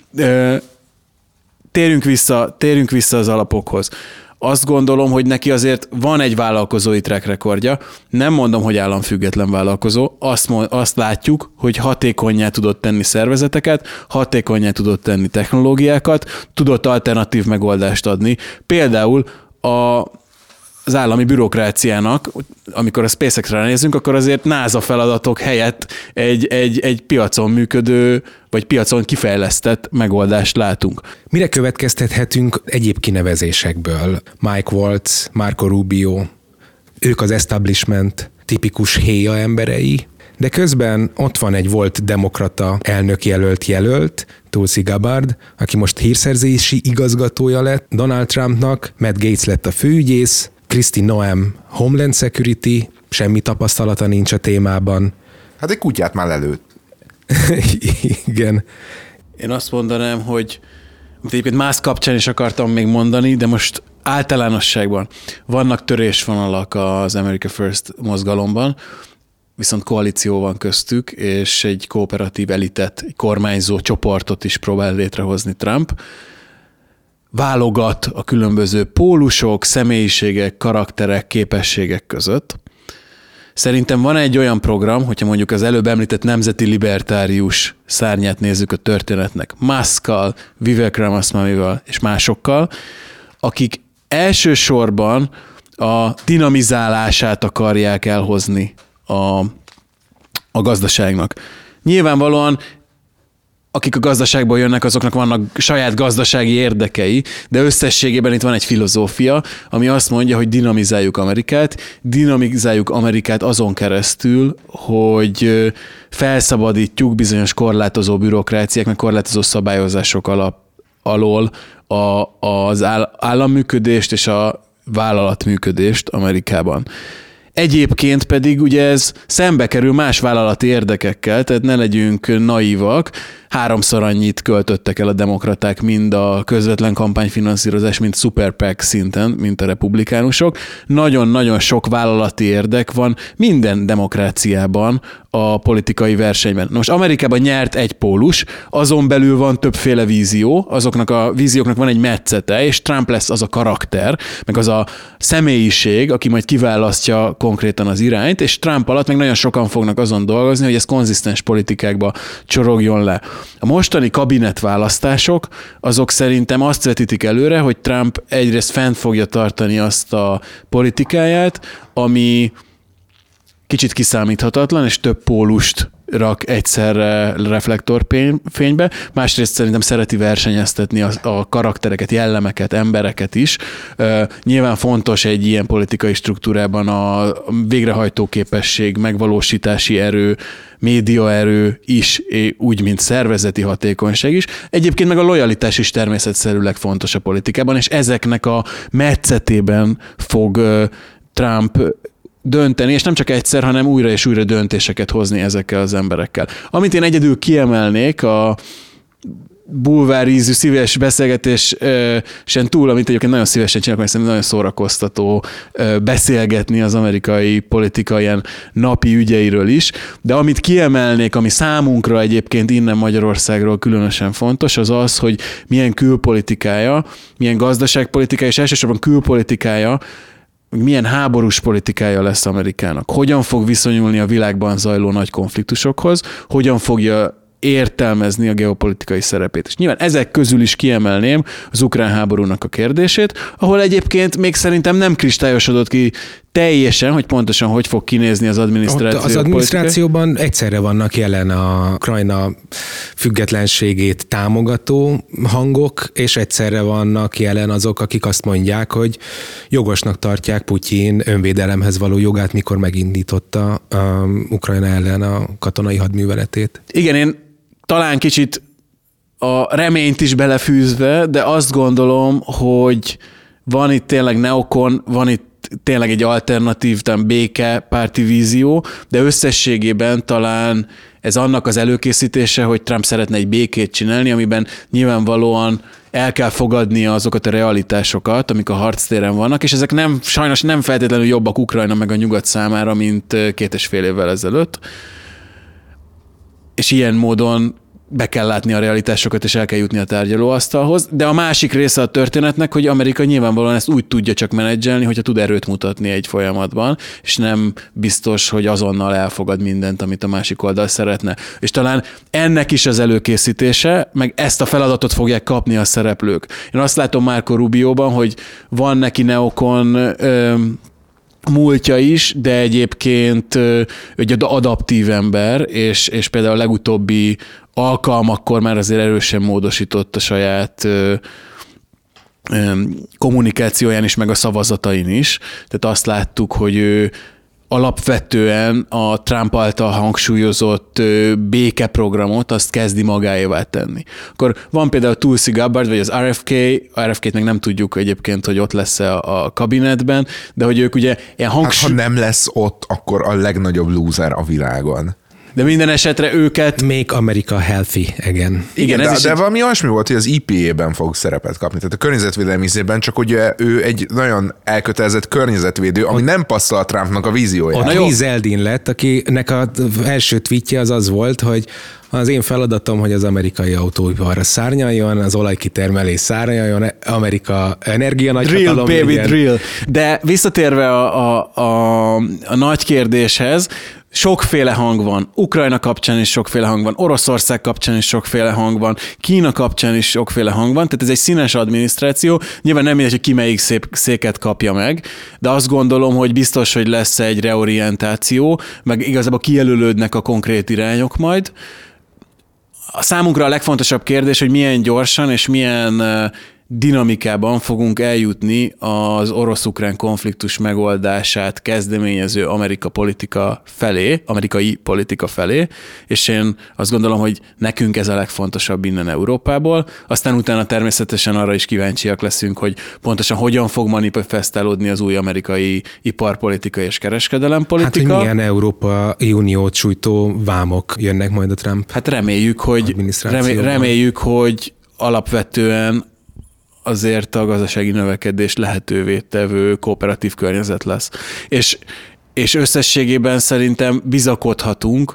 Térjünk vissza, térjünk vissza az alapokhoz. Azt gondolom, hogy neki azért van egy vállalkozói track recordja. Nem mondom, hogy államfüggetlen vállalkozó. Azt, azt látjuk, hogy hatékonnyá tudott tenni szervezeteket, hatékonnyá tudott tenni technológiákat, tudott alternatív megoldást adni. Például a az állami bürokráciának, amikor a SpaceX-re nézünk, akkor azért NASA feladatok helyett egy, egy, egy piacon működő, vagy piacon kifejlesztett megoldást látunk. Mire következtethetünk egyéb kinevezésekből? Mike Waltz, Marco Rubio, ők az establishment tipikus héja emberei, de közben ott van egy volt demokrata elnökjelölt jelölt, Tulsi Gabbard, aki most hírszerzési igazgatója lett Donald Trumpnak, Matt Gaetz lett a főügyész, Kristi Noem Homeland Security, semmi tapasztalata nincs a témában. Hát egy kutyát már lelőtt. Igen. Én azt mondanám, hogy egyébként más kapcsán is akartam még mondani, de most általánosságban vannak törésvonalak az America First mozgalomban, viszont koalíció van köztük, és egy kooperatív elitet, egy kormányzó csoportot is próbál létrehozni Trump. válogat a különböző pólusok, személyiségek, karakterek, képességek között. Szerintem van egy olyan program, hogyha mondjuk az előbb említett nemzeti libertárius szárnyát nézzük a történetnek, Muskkal, Vivek Ramaswamival és másokkal, akik elsősorban a dinamizálását akarják elhozni a, a gazdaságnak. Nyilvánvalóan akik a gazdaságból jönnek, azoknak vannak saját gazdasági érdekei, de összességében itt van egy filozófia, ami azt mondja, hogy dinamizáljuk Amerikát, dinamizáljuk Amerikát azon keresztül, hogy felszabadítjuk bizonyos korlátozó bürokráciák, meg korlátozó szabályozások alap, alól a, az államműködést és a vállalatműködést Amerikában. Egyébként pedig ugye ez szembe kerül más vállalati érdekekkel, tehát ne legyünk naívak, háromszor annyit költöttek el a demokraták mind a közvetlen kampányfinanszírozás, mint Super PAC szinten, mint a republikánusok. Nagyon-nagyon sok vállalati érdek van minden demokráciában a politikai versenyben. Most Amerikában nyert egy pólus, azon belül van többféle vízió, azoknak a vízióknak van egy metszete, és Trump lesz az a karakter, meg az a személyiség, aki majd kiválasztja konkrétan az irányt, és Trump alatt meg nagyon sokan fognak azon dolgozni, hogy ez konzisztens politikákba csorogjon le. A mostani kabinetválasztások, azok szerintem azt vetítik előre, hogy Trump egyrészt fent fogja tartani azt a politikáját, ami kicsit kiszámíthatatlan, és több pólust rak egyszerre reflektorfénybe. Másrészt szerintem szereti versenyeztetni a, a karaktereket, jellemeket, embereket is. Uh, nyilván fontos egy ilyen politikai struktúrában a végrehajtó képesség, megvalósítási erő, médiaerő is, úgy, mint szervezeti hatékonyság is. Egyébként meg a lojalitás is természetszerűleg fontos a politikában, és ezeknek a metszetében fog uh, Trump dönteni, és nem csak egyszer, hanem újra és újra döntéseket hozni ezekkel az emberekkel. Amit én egyedül kiemelnék a bulvárízű szíves beszélgetésen túl, amit egyébként nagyon szívesen csinálok, mert szerintem nagyon szórakoztató beszélgetni az amerikai politika ilyen napi ügyeiről is, de amit kiemelnék, ami számunkra egyébként innen Magyarországról különösen fontos, az az, hogy milyen külpolitikája, milyen gazdaságpolitikája, és elsősorban külpolitikája, milyen háborús politikája lesz Amerikának, hogyan fog viszonyulni a világban zajló nagy konfliktusokhoz, hogyan fogja értelmezni a geopolitikai szerepét. És nyilván ezek közül is kiemelném az ukrán háborúnak a kérdését, ahol egyébként még szerintem nem kristályosodott ki teljesen, hogy pontosan hogy fog kinézni az adminisztráció. Az adminisztrációban politikai. Egyszerre vannak jelen a Ukrajna függetlenségét támogató hangok, és egyszerre vannak jelen azok, akik azt mondják, hogy jogosnak tartják Putyin önvédelemhez való jogát, mikor megindította um, Ukrajna ellen a katonai hadműveletét. Igen, én talán kicsit a reményt is belefűzve, de azt gondolom, hogy van itt tényleg neokon, van itt tényleg egy alternatív, talán békepárti vízió, de összességében talán ez annak az előkészítése, hogy Trump szeretne egy békét csinálni, amiben nyilvánvalóan el kell fogadnia azokat a realitásokat, amik a harctéren vannak, és ezek nem, sajnos nem feltétlenül jobbak Ukrajna meg a nyugat számára, mint két és fél évvel ezelőtt. És ilyen módon be kell látni a realitásokat, és el kell jutni a tárgyalóasztalhoz. De a másik része a történetnek, hogy Amerika nyilvánvalóan ezt úgy tudja csak menedzselni, hogyha tud erőt mutatni egy folyamatban, és nem biztos, hogy azonnal elfogad mindent, amit a másik oldal szeretne. És talán ennek is az előkészítése, meg ezt a feladatot fogják kapni a szereplők. Én azt látom Marco Rubioban, hogy van neki neokon ö, múltja is, de egyébként egy adaptív ember, és, és például a legutóbbi alkalmakkor már azért erősen módosított a saját ö, ö, kommunikációján is, meg a szavazatain is. Tehát azt láttuk, hogy ő alapvetően a Trump által hangsúlyozott békeprogramot azt kezdi magáévá tenni. Akkor van például Tulsi Gabbard, vagy az er ef ké, er ef két meg nem tudjuk egyébként, hogy ott lesz-e a kabinetben, de hogy ők ugye ilyen hangsúly... Hát, ha nem lesz ott, akkor a legnagyobb lúzer a világon. De minden esetre őket... Make America healthy again. Igen, ez de, is de egy- valami olyasmi volt, hogy az I P A-ben fog szerepet kapni. Tehát a környezetvédelmi izében, csak ugye ő egy nagyon elkötelezett környezetvédő, ami nem passzol a Trumpnak a víziójára. Ott jó. Lee Zeldin lett, akinek az első tweetje az az volt, hogy az én feladatom, hogy az amerikai autóiparra szárnyaljon, az olajkitermelés szárnyaljon, Amerika energia Drill, nagyhatalom baby, legyen. drill. De visszatérve a, a, a, a nagy kérdéshez, sokféle hang van. Ukrajna kapcsán is sokféle hang van, Oroszország kapcsán is sokféle hang van, Kína kapcsán is sokféle hang van, tehát ez egy színes adminisztráció. Nyilván nem mindegy, hogy ki melyik szép széket kapja meg, de azt gondolom, hogy biztos, hogy lesz egy reorientáció, meg igazából kijelölődnek a konkrét irányok majd. A számunkra a legfontosabb kérdés, hogy milyen gyorsan és milyen dinamikában fogunk eljutni az orosz-ukrán konfliktus megoldását kezdeményező Amerika politika felé, amerikai politika felé, és én azt gondolom, hogy nekünk ez a legfontosabb innen Európából. Aztán utána természetesen arra is kíváncsiak leszünk, hogy pontosan hogyan fog manifestálódni az új amerikai iparpolitika és Hát, kereskedelempolitika. hogy milyen Európa Uniót sújtó vámok jönnek majd a Trump. Hát reméljük, hogy, Adminisztrációban. remé, reméljük, hogy alapvetően azért a gazdasági növekedés lehetővé tevő kooperatív környezet lesz. És, és összességében szerintem bizakodhatunk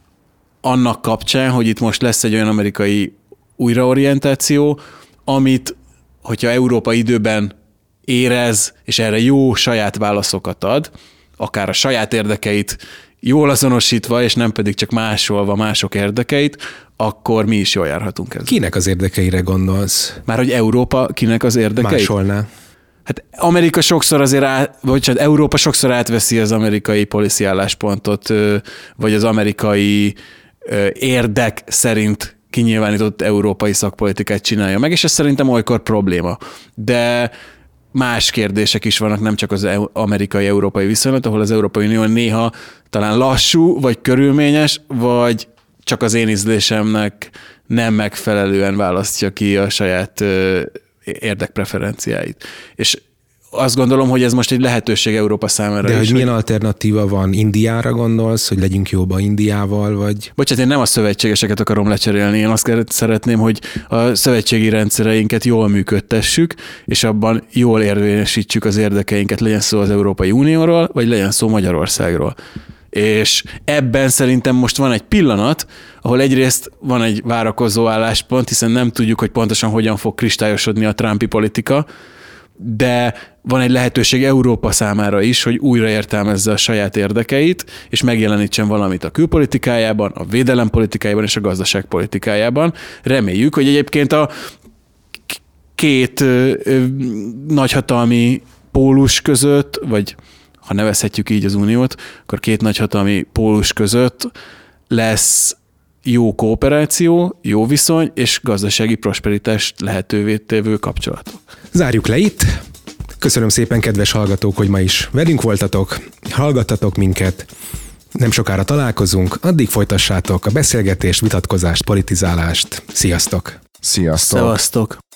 annak kapcsán, hogy itt most lesz egy olyan amerikai újraorientáció, amit, hogyha Európa időben érez, és erre jó saját válaszokat ad, akár a saját érdekeit jól azonosítva, és nem pedig csak másolva mások érdekeit, akkor mi is jól járhatunk ezzel. Kinek az érdekeire gondolsz? Már hogy Európa kinek az érdekeit? Másolná. Hát Amerika sokszor azért, át, vagy csak Európa sokszor átveszi az amerikai policy álláspontot, ö, vagy az amerikai ö, érdek szerint kinyilvánított európai szakpolitikát csinálja meg, és ez szerintem olykor probléma. De más kérdések is vannak, nem csak az amerikai-európai viszonylat, ahol az Európai Unió néha talán lassú, vagy körülményes, vagy csak az én ízlésemnek nem megfelelően választja ki a saját ö, érdekpreferenciáit. És azt gondolom, hogy ez most egy lehetőség Európa számára De is. hogy milyen alternatíva van? Indiára gondolsz, hogy legyünk jóba Indiával, vagy... Bocsánat, én nem a szövetségeseket akarom lecserélni, én azt szeretném, hogy a szövetségi rendszereinket jól működtessük, és abban jól érvényesítsük az érdekeinket, legyen szó az Európai Unióról, vagy legyen szó Magyarországról. És ebben szerintem most van egy pillanat, ahol egyrészt van egy várakozó álláspont, hiszen nem tudjuk, hogy pontosan hogyan fog kristályosodni a Trumpi politika, de van egy lehetőség Európa számára is, hogy újra értelmezze a saját érdekeit, és megjelenítsen valamit a külpolitikájában, a védelempolitikájában és a gazdaságpolitikájában. Reméljük, hogy egyébként a két ö, ö, nagyhatalmi pólus között, vagy ha nevezhetjük így az uniót, akkor két nagyhatalmi pólus között lesz jó kooperáció, jó viszony és gazdasági prosperitást lehetővé tévő kapcsolatok. Zárjuk le itt. Köszönöm szépen, kedves hallgatók, hogy ma is velünk voltatok, hallgattatok minket. Nem sokára találkozunk, addig folytassátok a beszélgetést, vitatkozást, politizálást. Sziasztok! Sziasztok! Szevasztok!